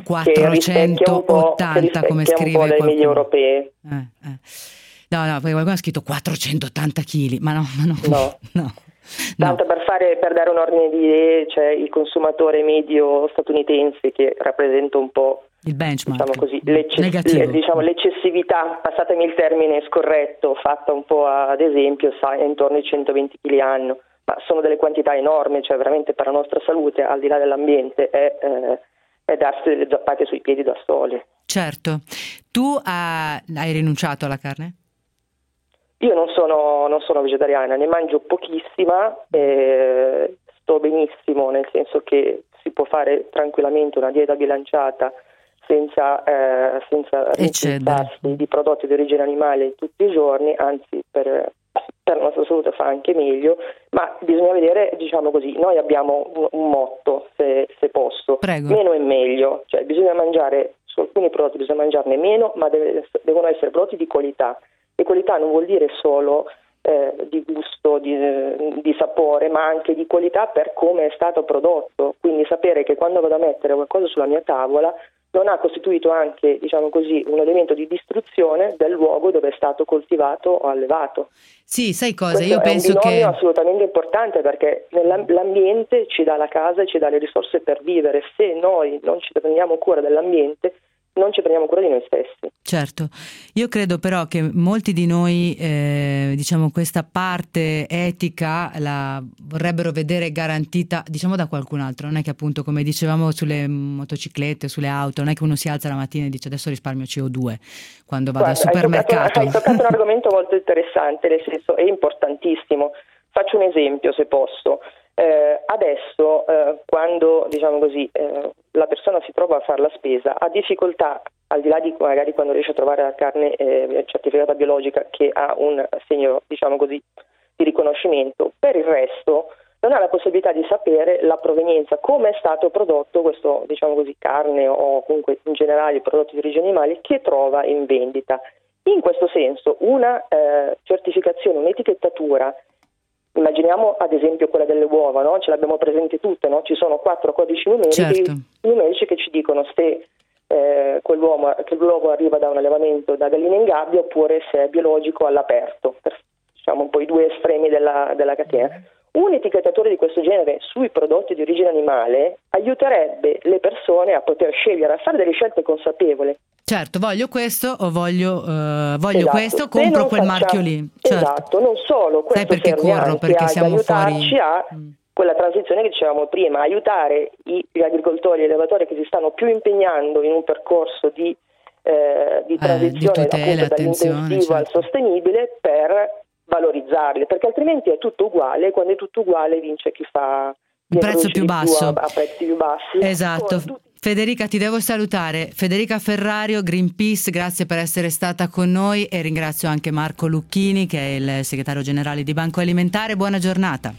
quattrocentottanta come scrive un po' qualcuno. medie europee. Eh, eh. No, no, perché qualcuno ha scritto quattrocentottanta chili, ma no, ma no. No. no. Tanto no. per fare per dare un ordine di idee, c'è il consumatore medio statunitense che rappresenta un po' il benchmark, diciamo così, l'ecce- diciamo, l'eccessività, passatemi il termine scorretto, fatta un po' ad esempio, sa, è intorno ai centoventi chili l'anno, ma sono delle quantità enormi, cioè veramente per la nostra salute, al di là dell'ambiente, è, eh, è darsi delle zappate sui piedi da soli. Certo. Tu ha, hai rinunciato alla carne? Io non sono, non sono vegetariana, ne mangio pochissima, eh, sto benissimo, nel senso che si può fare tranquillamente una dieta bilanciata senza, eh, senza rinfrescarsi di prodotti di origine animale tutti i giorni, anzi per, per la nostra salute fa anche meglio, ma bisogna vedere, diciamo così, noi abbiamo un, un motto, se, se posso, Prego. Meno è meglio, cioè bisogna mangiare, su alcuni prodotti bisogna mangiarne meno, ma deve, devono essere prodotti di qualità. E qualità non vuol dire solo eh, di gusto, di, di sapore, ma anche di qualità per come è stato prodotto. Quindi sapere che quando vado a mettere qualcosa sulla mia tavola non ha costituito anche, diciamo così, un elemento di distruzione del luogo dove è stato coltivato o allevato. Sì, sai cosa? Questo Io penso è un binomio che assolutamente importante, perché l'ambiente ci dà la casa e ci dà le risorse per vivere. Se noi non ci prendiamo cura dell'ambiente, non ci prendiamo cura di noi stessi. Certo, io credo però che molti di noi, eh, diciamo, questa parte etica la vorrebbero vedere garantita, diciamo, da qualcun altro. Non è che, appunto, come dicevamo sulle motociclette, sulle auto, non è che uno si alza la mattina e dice adesso risparmio C O due quando vado Guarda, al supermercato. Hai toccato, hai toccato un argomento molto interessante, nel senso è importantissimo. Faccio un esempio, se posso. Eh, adesso eh, quando, diciamo così, eh, la persona si trova a fare la spesa, ha difficoltà, al di là di magari quando riesce a trovare la carne eh, certificata biologica che ha un segno, diciamo così, di riconoscimento. Per il resto non ha la possibilità di sapere la provenienza, come è stato prodotto questo, diciamo così, carne o comunque in generale prodotti di origine animale che trova in vendita. In questo senso una eh, certificazione, un'etichettatura, immaginiamo ad esempio quella delle uova, no? Ce l'abbiamo presente tutte, no? Ci sono quattro codici numerici, certo. numerici che ci dicono se eh, quell'uovo, che l'uovo arriva da un allevamento da galline in gabbia oppure se è biologico all'aperto, per, diciamo un po' i due estremi della, della catena. Un etichettatore di questo genere sui prodotti di origine animale aiuterebbe le persone a poter scegliere, a fare delle scelte consapevoli. Certo, voglio questo o voglio, uh, voglio esatto. questo, compro quel facciamo, marchio lì. Certo. Esatto, non solo, questo Sai perché serve corro? anche Perché ad siamo aiutarci fuori... a quella transizione che dicevamo prima, aiutare gli agricoltori e gli allevatori che si stanno più impegnando in un percorso di, eh, di transizione eh, di tutela, appunto dall'intensivo certo. al sostenibile per valorizzarli, perché altrimenti è tutto uguale, quando è tutto uguale vince chi fa il prezzo più basso più a, a prezzi più bassi. Esatto. Tutti... Federica, ti devo salutare. Federica Ferrario, Greenpeace, grazie per essere stata con noi e ringrazio anche Marco Lucchini che è il segretario generale di Banco Alimentare. Buona giornata.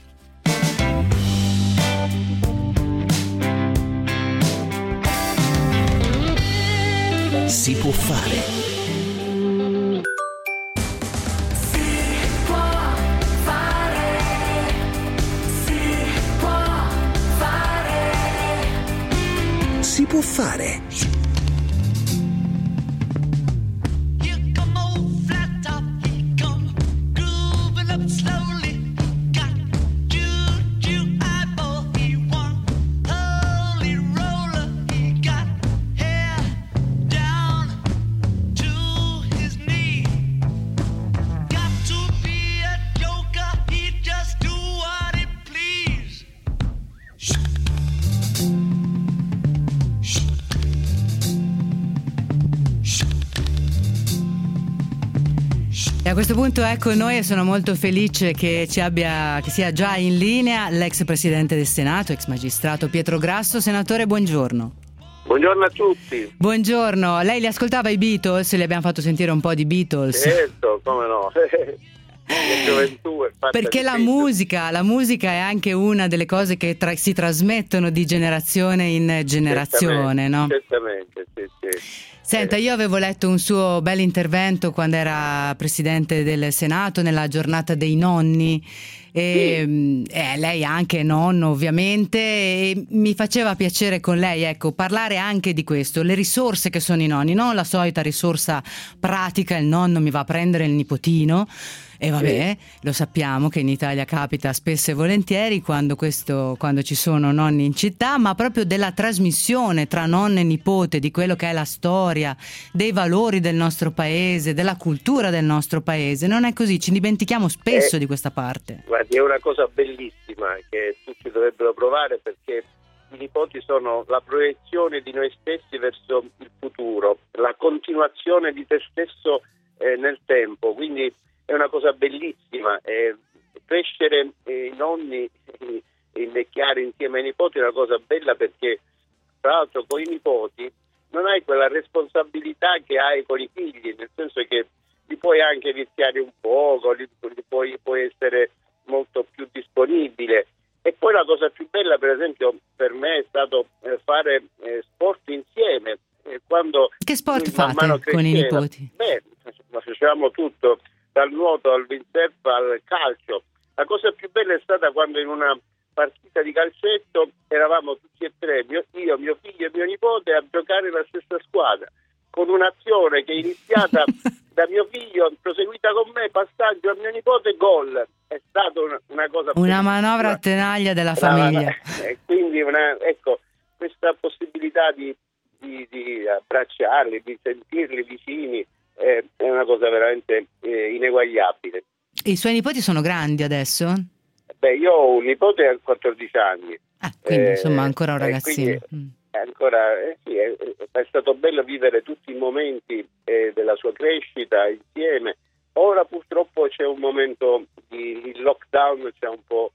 Si può fare. Si può fare. E a questo punto è con noi e sono molto felice che ci abbia, che sia già in linea l'ex presidente del Senato, ex magistrato Pietro Grasso. Senatore, buongiorno. Buongiorno a tutti. Buongiorno, lei li ascoltava i Beatles? Le abbiamo fatto sentire un po' di Beatles. Certo, come no. La gioventù è fatta perché di la Beatles. musica, la musica è anche una delle cose che tra- si trasmettono di generazione in generazione, certamente, no? Certamente, sì, sì. Senta, io avevo letto un suo bel intervento quando era presidente del Senato nella giornata dei nonni e sì. eh, lei anche nonno ovviamente e mi faceva piacere con lei ecco parlare anche di questo, le risorse che sono i nonni, non la solita risorsa pratica, il nonno mi va a prendere il nipotino. E vabbè, lo sappiamo che in Italia capita spesso e volentieri quando, questo, quando ci sono nonni in città, ma proprio della trasmissione tra nonno e nipote di quello che è la storia, dei valori del nostro paese, della cultura del nostro paese. Non è così, ci dimentichiamo spesso eh, di questa parte. Guardi, è una cosa bellissima che tutti dovrebbero provare perché i nipoti sono la proiezione di noi stessi verso il futuro, la continuazione di te stesso eh, nel tempo, quindi è una cosa bellissima, eh, crescere eh, i nonni e eh, invecchiare insieme ai nipoti è una cosa bella perché tra l'altro con i nipoti non hai quella responsabilità che hai con i figli, nel senso che li puoi anche viziare un poco, li, li puoi, puoi essere molto più disponibile. E poi la cosa più bella per esempio per me è stato eh, fare eh, sport insieme. Eh, quando che sport man fate cresceva, con i nipoti? Beh, facevamo tutto, dal nuoto al windsurf al calcio. La cosa più bella è stata quando in una partita di calcetto eravamo tutti e tre, mio, io, mio figlio e mio nipote, a giocare la stessa squadra, con un'azione che è iniziata da mio figlio, proseguita con me, passaggio a mio nipote, gol. È stata una, una cosa una manovra a tenaglia della famiglia. E quindi una, ecco, questa possibilità di, di, di abbracciarli, di sentirli vicini, è una cosa veramente eh, ineguagliabile. I suoi nipoti sono grandi adesso? Beh, io ho un nipote a quattordici anni. Ah, quindi eh, insomma ancora un ragazzino. È ancora, eh, sì, è, è stato bello vivere tutti i momenti eh, della sua crescita insieme. Ora purtroppo c'è un momento di il lockdown, c'è un po'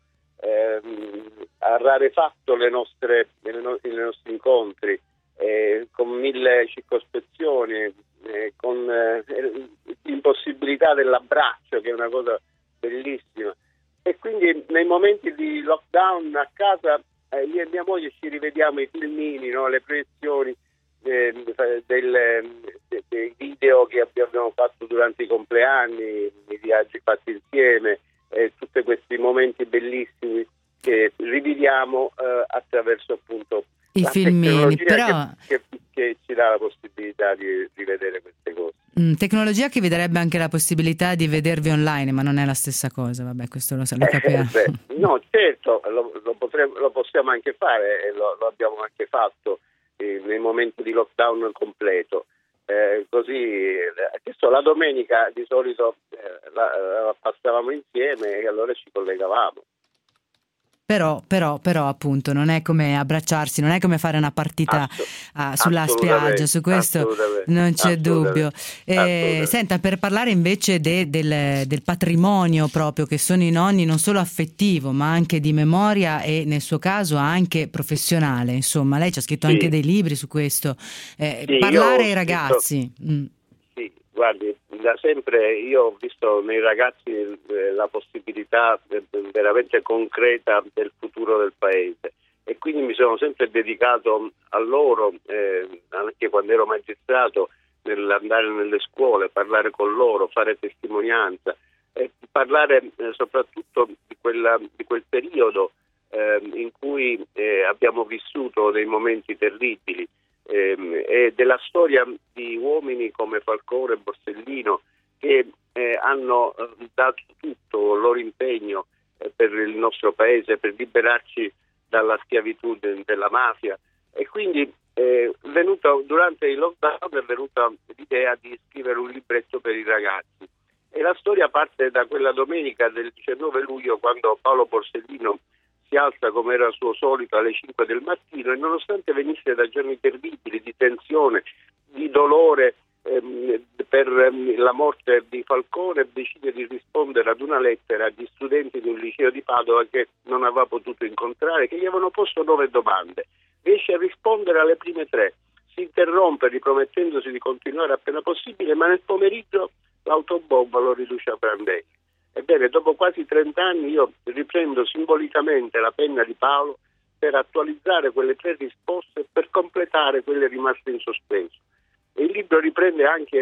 ehm, ha rarefatto le nostre, le no, i nostri incontri eh, con mille circospezioni. Eh, con eh, l'impossibilità dell'abbraccio che è una cosa bellissima e quindi nei momenti di lockdown a casa eh, io e mia moglie ci rivediamo i filmini, no? Le proiezioni eh, del, de, dei video che abbiamo fatto durante i compleanni, i viaggi fatti insieme, eh, tutti questi momenti bellissimi che riviviamo eh, attraverso appunto i la filmini, però che, che, che ci dà la possibilità di, di vedere queste cose. Mm, tecnologia che vi darebbe anche la possibilità di vedervi online, ma non è la stessa cosa, vabbè, questo lo, lo capiamo. Eh, beh, no, certo, lo, lo, potremmo, lo possiamo anche fare e lo, lo abbiamo anche fatto eh, nei momenti di lockdown completo. Eh, così eh, adesso la domenica di solito eh, la, la passavamo insieme e allora ci collegavamo. Però, però, però appunto non è come abbracciarsi, non è come fare una partita Assolut- uh, sulla spiaggia, su questo non c'è dubbio. Eh, senta, per parlare invece de, del, del patrimonio proprio che sono i nonni, non solo affettivo ma anche di memoria e nel suo caso anche professionale, insomma lei ci ha scritto sì. anche dei libri su questo, eh, sì, parlare ai ragazzi. Visto... Mm. Guardi, da sempre io ho visto nei ragazzi eh, la possibilità eh, veramente concreta del futuro del paese e quindi mi sono sempre dedicato a loro, eh, anche quando ero magistrato, nell'andare nelle scuole, parlare con loro, fare testimonianza e parlare eh, soprattutto di, quella, di quel periodo eh, in cui eh, abbiamo vissuto dei momenti terribili. Eh, e della storia di uomini come Falcone e Borsellino che eh, hanno eh, dato tutto il loro impegno eh, per il nostro paese, per liberarci dalla schiavitù de- della mafia e quindi eh, venuto, durante il lockdown è venuta l'idea di scrivere un libretto per i ragazzi e la storia parte da quella domenica del diciannove luglio quando Paolo Borsellino si alza come era suo solito alle cinque del mattino e nonostante venisse da giorni terribili di tensione, di dolore ehm, per ehm, la morte di Falcone decide di rispondere ad una lettera di studenti di un liceo di Padova che non aveva potuto incontrare, che gli avevano posto nove domande. Riesce a rispondere alle prime tre, si interrompe ripromettendosi di continuare appena possibile, ma nel pomeriggio l'autobomba lo riduce a brandelli. Ebbene, dopo quasi trent'anni io riprendo simbolicamente la penna di Paolo per attualizzare quelle tre risposte e per completare quelle rimaste in sospeso. E il libro riprende anche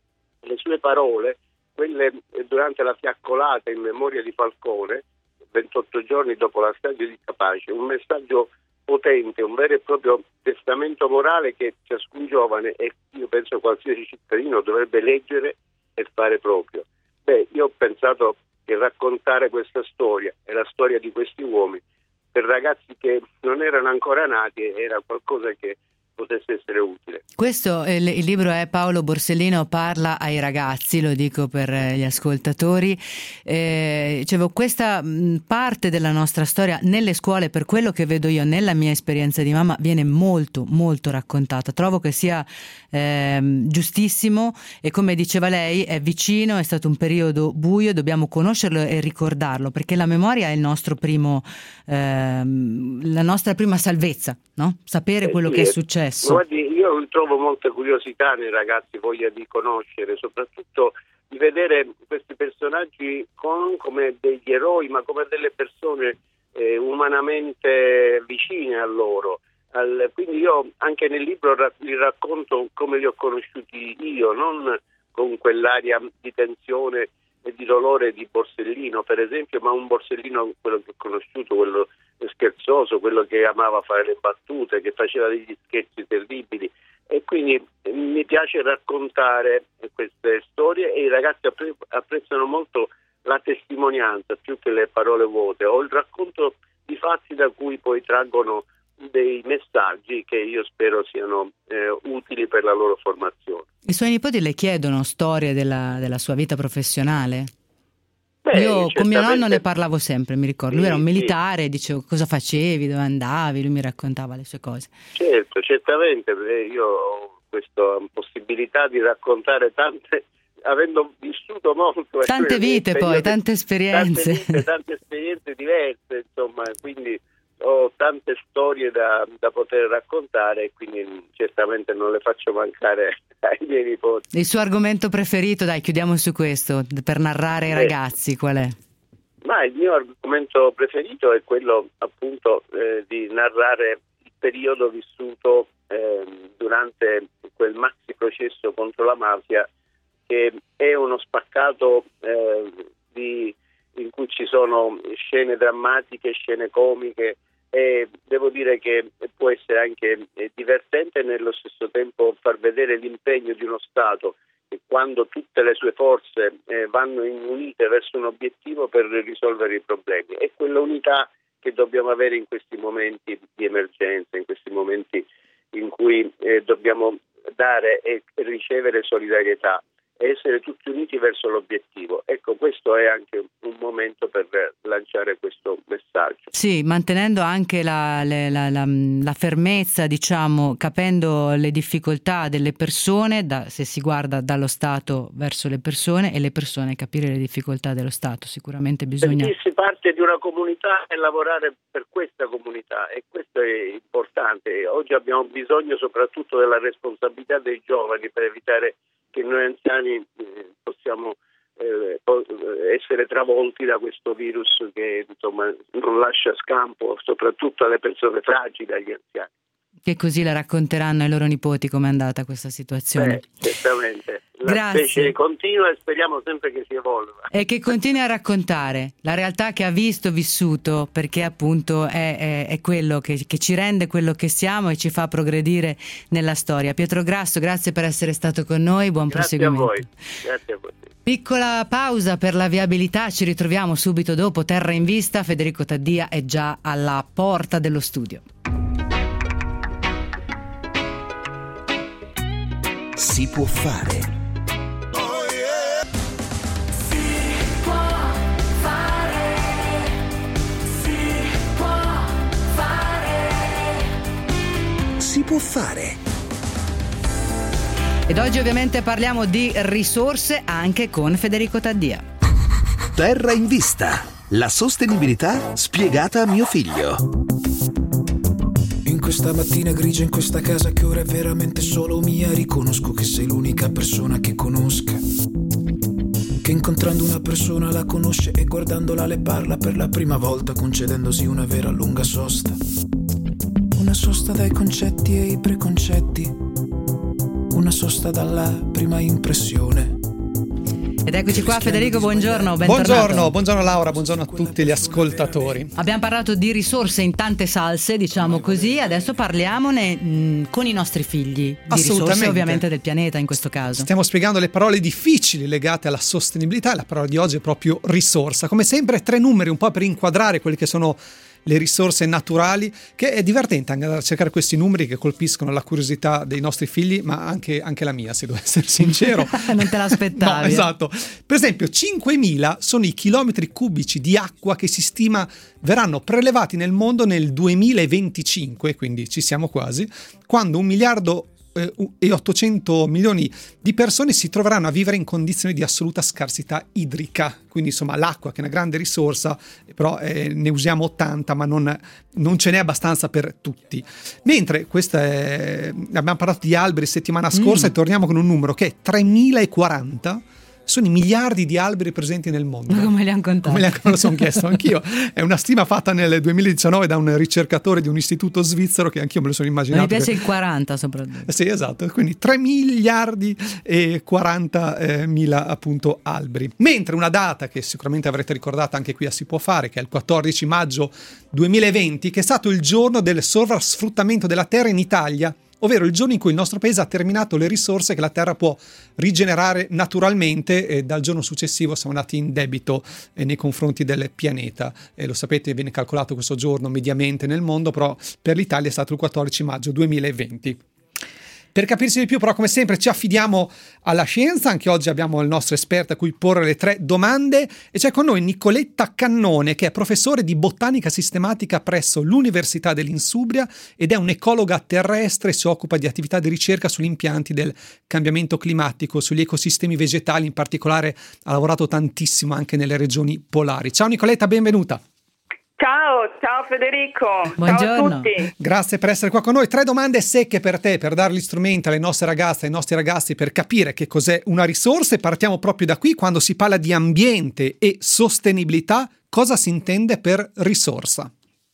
le sue parole, quelle durante la fiaccolata in memoria di Falcone, ventotto giorni dopo la strage di Capaci, un messaggio potente, un vero e proprio testamento morale che ciascun giovane e io penso qualsiasi cittadino dovrebbe leggere e fare proprio. Beh, io ho pensato che raccontare questa storia e la storia di questi uomini per ragazzi che non erano ancora nati era qualcosa che potesse essere utile. Questo, il, il libro è Paolo Borsellino parla ai ragazzi, lo dico per gli ascoltatori. Eh, dicevo, questa mh, parte della nostra storia nelle scuole, per quello che vedo io nella mia esperienza di mamma, viene molto molto raccontata. Trovo che sia eh, giustissimo e come diceva lei è vicino, è stato un periodo buio, dobbiamo conoscerlo e ricordarlo perché la memoria è il nostro primo eh, la nostra prima salvezza, no? Sapere eh, quello sì, che è successo. Guardi, io trovo molta curiosità nei ragazzi, voglia di conoscere, soprattutto di vedere questi personaggi non come degli eroi, ma come delle persone eh, umanamente vicine a loro. Al, quindi io anche nel libro ra- li racconto come li ho conosciuti io, non con quell'aria di tensione e di dolore di Borsellino, per esempio, ma un Borsellino, quello che ho conosciuto, quello scherzoso, quello che amava fare le battute, che faceva degli scherzi terribili e quindi mi piace raccontare queste storie e i ragazzi appre- apprezzano molto la testimonianza più che le parole vuote o il racconto di fatti da cui poi traggono dei messaggi che io spero siano eh, utili per la loro formazione. I suoi nipoti le chiedono storie della, della sua vita professionale? Beh, io certamente... con mio nonno ne parlavo sempre, mi ricordo, sì, lui era un militare, sì. Dicevo cosa facevi, dove andavi, lui mi raccontava le sue cose. Certo, certamente, io ho questa possibilità di raccontare tante, avendo vissuto molto. Tante vite poi, periodi, tante esperienze. Tante vite, tante esperienze diverse, insomma, quindi ho tante storie da, da poter raccontare e quindi certamente non le faccio mancare ai miei nipoti. Il suo argomento preferito, dai, chiudiamo su questo, per narrare ai eh. ragazzi, qual è? Ma il mio argomento preferito è quello appunto eh, di narrare il periodo vissuto eh, durante quel maxi processo contro la mafia, che è uno spaccato eh, di, in cui ci sono scene drammatiche, scene comiche, e devo dire che può essere anche eh, divertente e nello stesso tempo far vedere l'impegno di uno Stato che quando tutte le sue forze eh, vanno unite verso un obiettivo per risolvere i problemi. È quella unità che dobbiamo avere in questi momenti di emergenza, in questi momenti in cui eh, dobbiamo dare e ricevere solidarietà, essere tutti uniti verso l'obiettivo. Ecco, questo è anche un momento per lanciare questo messaggio. Sì, mantenendo anche la, la, la, la, la fermezza, diciamo, capendo le difficoltà delle persone, da, se si guarda dallo Stato verso le persone, e le persone capire le difficoltà dello Stato. Sicuramente bisogna... Perché si parte di una comunità e lavorare per questa comunità, e questo è importante. Oggi abbiamo bisogno soprattutto della responsabilità dei giovani per evitare che noi anziani eh, possiamo eh, essere travolti da questo virus che insomma non lascia scampo soprattutto alle persone fragili, agli anziani. Che così la racconteranno ai loro nipoti com'è andata questa situazione. Eh, certamente. La Grazie. specie continua e speriamo sempre che si evolva. E che continui a raccontare la realtà che ha visto, vissuto, perché appunto è, è, è quello che, che ci rende quello che siamo e ci fa progredire nella storia. Pietro Grasso, grazie per essere stato con noi, buon Grazie proseguimento. a voi. Grazie a voi. Piccola pausa per la viabilità, ci ritroviamo subito dopo. Terra in vista, Federico Taddia è già alla porta dello studio. Si può fare. Si può fare. Ed oggi ovviamente parliamo di risorse anche con Federico Taddia. Terra in vista. La sostenibilità spiegata a mio figlio. In questa mattina grigia, in questa casa che ora è veramente solo mia, riconosco che sei l'unica persona che conosca, che incontrando una persona la conosce e guardandola le parla per la prima volta, concedendosi una vera lunga sosta. Una sosta dai concetti e i preconcetti, una sosta dalla prima impressione. Ed eccoci qua, Federico, buongiorno, bentornato. Buongiorno, buongiorno Laura, buongiorno a tutti gli ascoltatori. Abbiamo parlato di risorse in tante salse, diciamo così, adesso parliamone mh, con i nostri figli, di risorse ovviamente del pianeta in questo caso. Stiamo spiegando le parole difficili legate alla sostenibilità, la parola di oggi è proprio risorsa. Come sempre tre numeri un po' per inquadrare quelli che sono le risorse naturali, che è divertente andare a cercare questi numeri che colpiscono la curiosità dei nostri figli, ma anche, anche la mia, se devo essere sincero. Non te l'aspettavi. No, esatto. Per esempio, cinquemila sono i chilometri cubici di acqua che si stima verranno prelevati nel mondo nel duemilaventicinque, quindi ci siamo quasi, quando un miliardo e ottocento milioni di persone si troveranno a vivere in condizioni di assoluta scarsità idrica. Quindi insomma l'acqua, che è una grande risorsa, però eh, ne usiamo ottanta, ma non, non ce n'è abbastanza per tutti. Mentre questa è, abbiamo parlato di alberi settimana scorsa mm. e torniamo con un numero che è tremilaquaranta. Sono i miliardi di alberi presenti nel mondo. Ma come li hanno contati? Come li hanno, me lo sono chiesto anch'io. È una stima fatta nel duemiladiciannove da un ricercatore di un istituto svizzero che anch'io me lo sono immaginato. Mi piace che... il quaranta soprattutto. Sì, esatto. Quindi tre miliardi e quaranta eh, mila appunto alberi. Mentre una data che sicuramente avrete ricordato anche qui a Si Può Fare, che è il quattordici maggio duemilaventi, che è stato il giorno del sovrasfruttamento della terra in Italia, ovvero il giorno in cui il nostro paese ha terminato le risorse che la terra può rigenerare naturalmente, e dal giorno successivo siamo andati in debito eh, nei confronti del pianeta. E lo sapete, viene calcolato questo giorno mediamente nel mondo, però per l'Italia è stato il quattordici maggio duemilaventi. Per capirsi di più, però, come sempre ci affidiamo alla scienza. Anche oggi abbiamo il nostro esperto a cui porre le tre domande, e c'è con noi Nicoletta Cannone, che è professore di botanica sistematica presso l'Università dell'Insubria ed è un'ecologa terrestre e si occupa di attività di ricerca sugli impianti del cambiamento climatico, sugli ecosistemi vegetali. In particolare ha lavorato tantissimo anche nelle regioni polari. Ciao Nicoletta, benvenuta. Ciao, ciao Federico, buongiorno. Ciao a tutti. Grazie per essere qua con noi. Tre domande secche per te, per dare gli strumenti alle nostre ragazze, ai nostri ragazzi per capire che cos'è una risorsa, e partiamo proprio da qui. Quando si parla di ambiente e sostenibilità, cosa si intende per risorsa?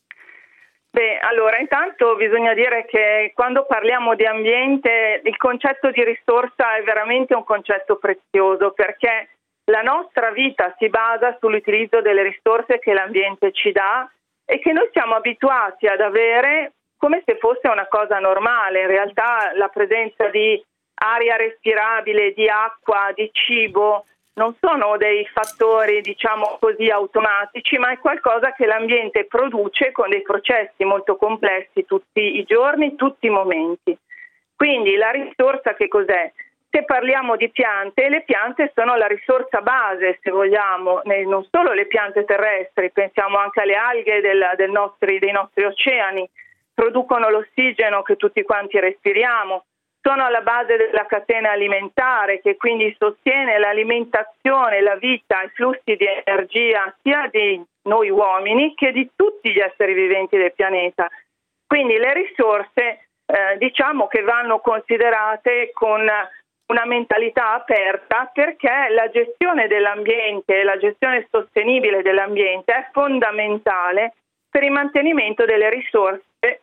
Beh, allora intanto bisogna dire che quando parliamo di ambiente il concetto di risorsa è veramente un concetto prezioso, perché la nostra vita si basa sull'utilizzo delle risorse che l'ambiente ci dà e che noi siamo abituati ad avere come se fosse una cosa normale. In realtà la presenza di aria respirabile, di acqua, di cibo non sono dei fattori, diciamo così, automatici, ma è qualcosa che l'ambiente produce con dei processi molto complessi tutti i giorni, tutti i momenti. Quindi la risorsa che cos'è? Se parliamo di piante, le piante sono la risorsa base, se vogliamo, non solo le piante terrestri, pensiamo anche alle alghe del, del nostri, dei nostri oceani, producono l'ossigeno che tutti quanti respiriamo, sono alla base della catena alimentare che quindi sostiene l'alimentazione, la vita, i flussi di energia sia di noi uomini che di tutti gli esseri viventi del pianeta. Quindi le risorse eh, diciamo che vanno considerate con una mentalità aperta, perché la gestione dell'ambiente, la gestione sostenibile dell'ambiente è fondamentale per il mantenimento delle risorse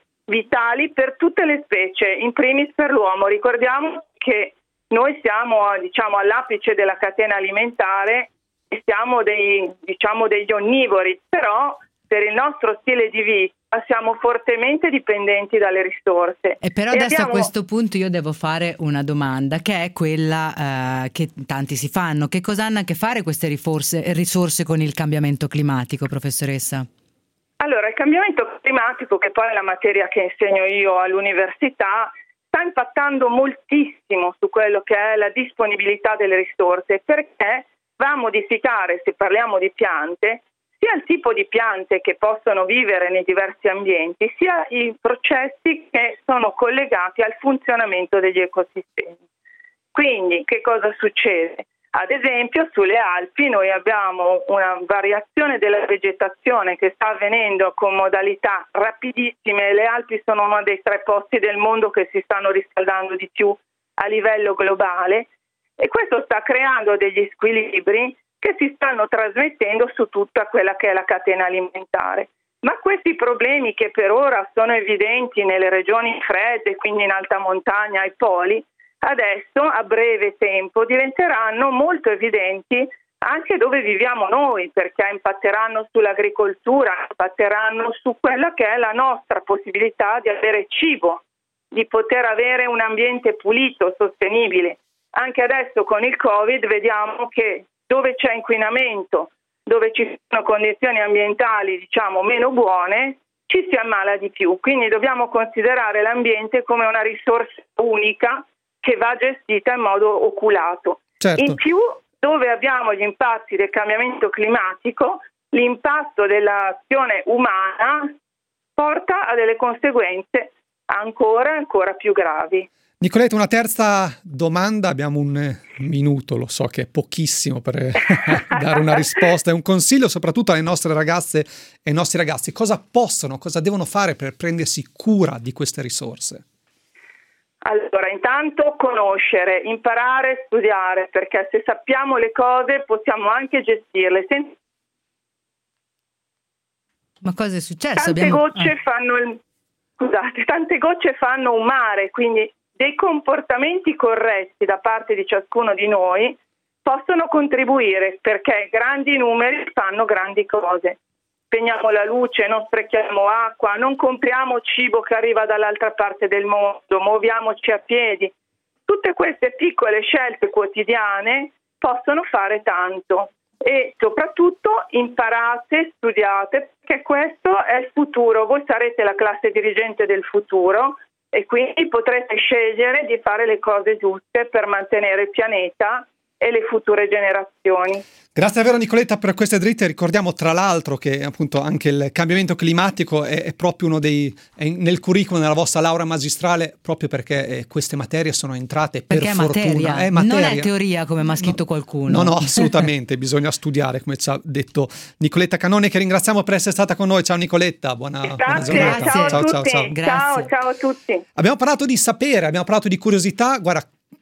vitali per tutte le specie, in primis per l'uomo. Ricordiamo che noi siamo, diciamo, all'apice della catena alimentare e siamo dei, diciamo, degli onnivori, però per il nostro stile di vita siamo fortemente dipendenti dalle risorse. E però e adesso abbiamo... a questo punto io devo fare una domanda, che è quella eh, che tanti si fanno. Che cosa hanno a che fare queste risorse, risorse con il cambiamento climatico, professoressa? Allora, il cambiamento climatico, che poi è la materia che insegno io all'università, sta impattando moltissimo su quello che è la disponibilità delle risorse, perché va a modificare, se parliamo di piante, sia il tipo di piante che possono vivere nei diversi ambienti, sia i processi che sono collegati al funzionamento degli ecosistemi. Quindi, che cosa succede? Ad esempio, sulle Alpi noi abbiamo una variazione della vegetazione che sta avvenendo con modalità rapidissime. Le Alpi sono uno dei tre posti del mondo che si stanno riscaldando di più a livello globale e questo sta creando degli squilibri che si stanno trasmettendo su tutta quella che è la catena alimentare. Ma questi problemi, che per ora sono evidenti nelle regioni fredde, quindi in alta montagna, ai poli, adesso a breve tempo diventeranno molto evidenti anche dove viviamo noi, perché impatteranno sull'agricoltura, impatteranno su quella che è la nostra possibilità di avere cibo, di poter avere un ambiente pulito, sostenibile. Anche adesso con il Covid vediamo che dove c'è inquinamento, dove ci sono condizioni ambientali, diciamo, meno buone, ci si ammala di più. Quindi dobbiamo considerare l'ambiente come una risorsa unica che va gestita in modo oculato. Certo. In più, dove abbiamo gli impatti del cambiamento climatico, l'impatto dell'azione umana porta a delle conseguenze ancora ancora più gravi. Nicoletta, una terza domanda, abbiamo un minuto, lo so che è pochissimo per dare una risposta e un consiglio soprattutto alle nostre ragazze e ai nostri ragazzi. Cosa possono, cosa devono fare per prendersi cura di queste risorse? Allora, intanto conoscere, imparare, studiare, perché se sappiamo le cose possiamo anche gestirle. Sen- Ma cosa è successo? Tante Abbiamo... gocce ah. fanno il... Scusate, tante gocce fanno un mare, quindi dei comportamenti corretti da parte di ciascuno di noi possono contribuire, perché grandi numeri fanno grandi cose. Spegniamo la luce, non sprechiamo acqua, non compriamo cibo che arriva dall'altra parte del mondo, muoviamoci a piedi. Tutte queste piccole scelte quotidiane possono fare tanto e soprattutto imparate, studiate, perché questo è il futuro. Voi sarete la classe dirigente del futuro e quindi potrete scegliere di fare le cose giuste per mantenere il pianeta e le future generazioni. Grazie davvero Nicoletta per queste dritte. Ricordiamo tra l'altro che appunto anche il cambiamento climatico è, è proprio uno dei è nel curriculum della vostra laurea magistrale, proprio perché eh, queste materie sono entrate per perché è fortuna. Materia. È materia. Non è teoria come mi ha scritto no, qualcuno. No, no, assolutamente, bisogna studiare come ci ha detto Nicoletta Canone, che ringraziamo per essere stata con noi. Ciao Nicoletta, buona, buona giornata. Ciao, ciao, a ciao, tutti. ciao. Ciao, ciao a tutti. Abbiamo parlato di sapere, abbiamo parlato di curiosità, guarda,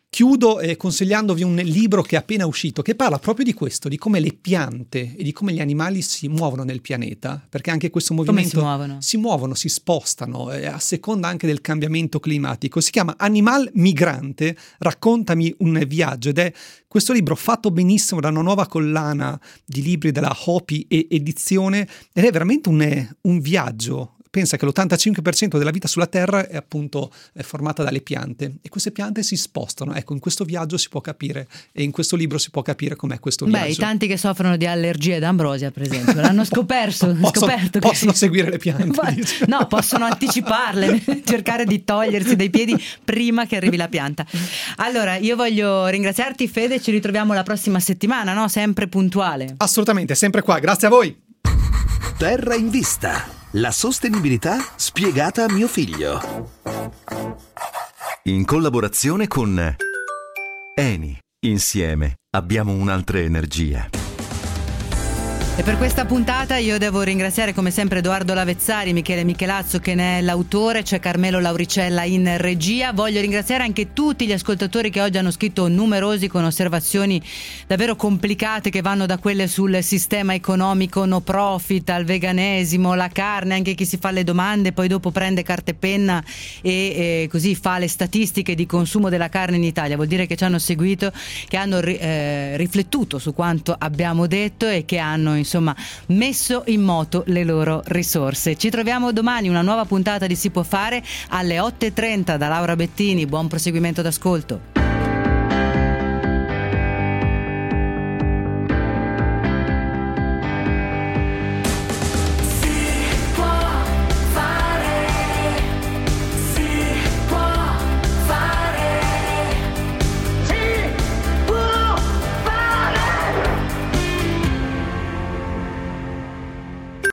Chiudo eh, consigliandovi un libro che è appena uscito, che parla proprio di questo, di come le piante e di come gli animali si muovono nel pianeta, perché anche questo movimento come si muovono? Si muovono, si spostano eh, a seconda anche del cambiamento climatico. Si chiama Animal Migrante, raccontami un viaggio, ed è questo libro fatto benissimo da una nuova collana di libri della Hopi e Edizione, ed è veramente un, un viaggio. Pensa che l'ottantacinque per cento della vita sulla Terra è appunto è formata dalle piante, e queste piante si spostano. Ecco, in questo viaggio si può capire, e in questo libro si può capire com'è questo Beh, viaggio. i tanti che soffrono di allergie d'ambrosia, per esempio, l'hanno scoperto, possono, scoperto possono che seguire le piante. No, possono anticiparle, cercare di togliersi dai piedi prima che arrivi la pianta. Allora, io voglio ringraziarti, Fede, ci ritroviamo la prossima settimana, no? Sempre puntuale. Assolutamente, sempre qua, grazie a voi. Terra in vista. La sostenibilità spiegata a mio figlio. In collaborazione con Eni. Insieme abbiamo un'altra energia. E per questa puntata io devo ringraziare come sempre Edoardo Lavezzari, Michele Michelazzo che ne è l'autore, c'è Carmelo Lauricella in regia. Voglio ringraziare anche tutti gli ascoltatori che oggi hanno scritto numerosi con osservazioni davvero complicate, che vanno da quelle sul sistema economico no profit al veganesimo, la carne, anche chi si fa le domande poi dopo prende carta e penna e, e così fa le statistiche di consumo della carne in Italia. Vuol dire che ci hanno seguito, che hanno eh, riflettuto su quanto abbiamo detto e che hanno insomma messo in moto le loro risorse. Ci troviamo domani, una nuova puntata di Si può fare alle otto e trenta da Laura Bettini. Buon proseguimento d'ascolto.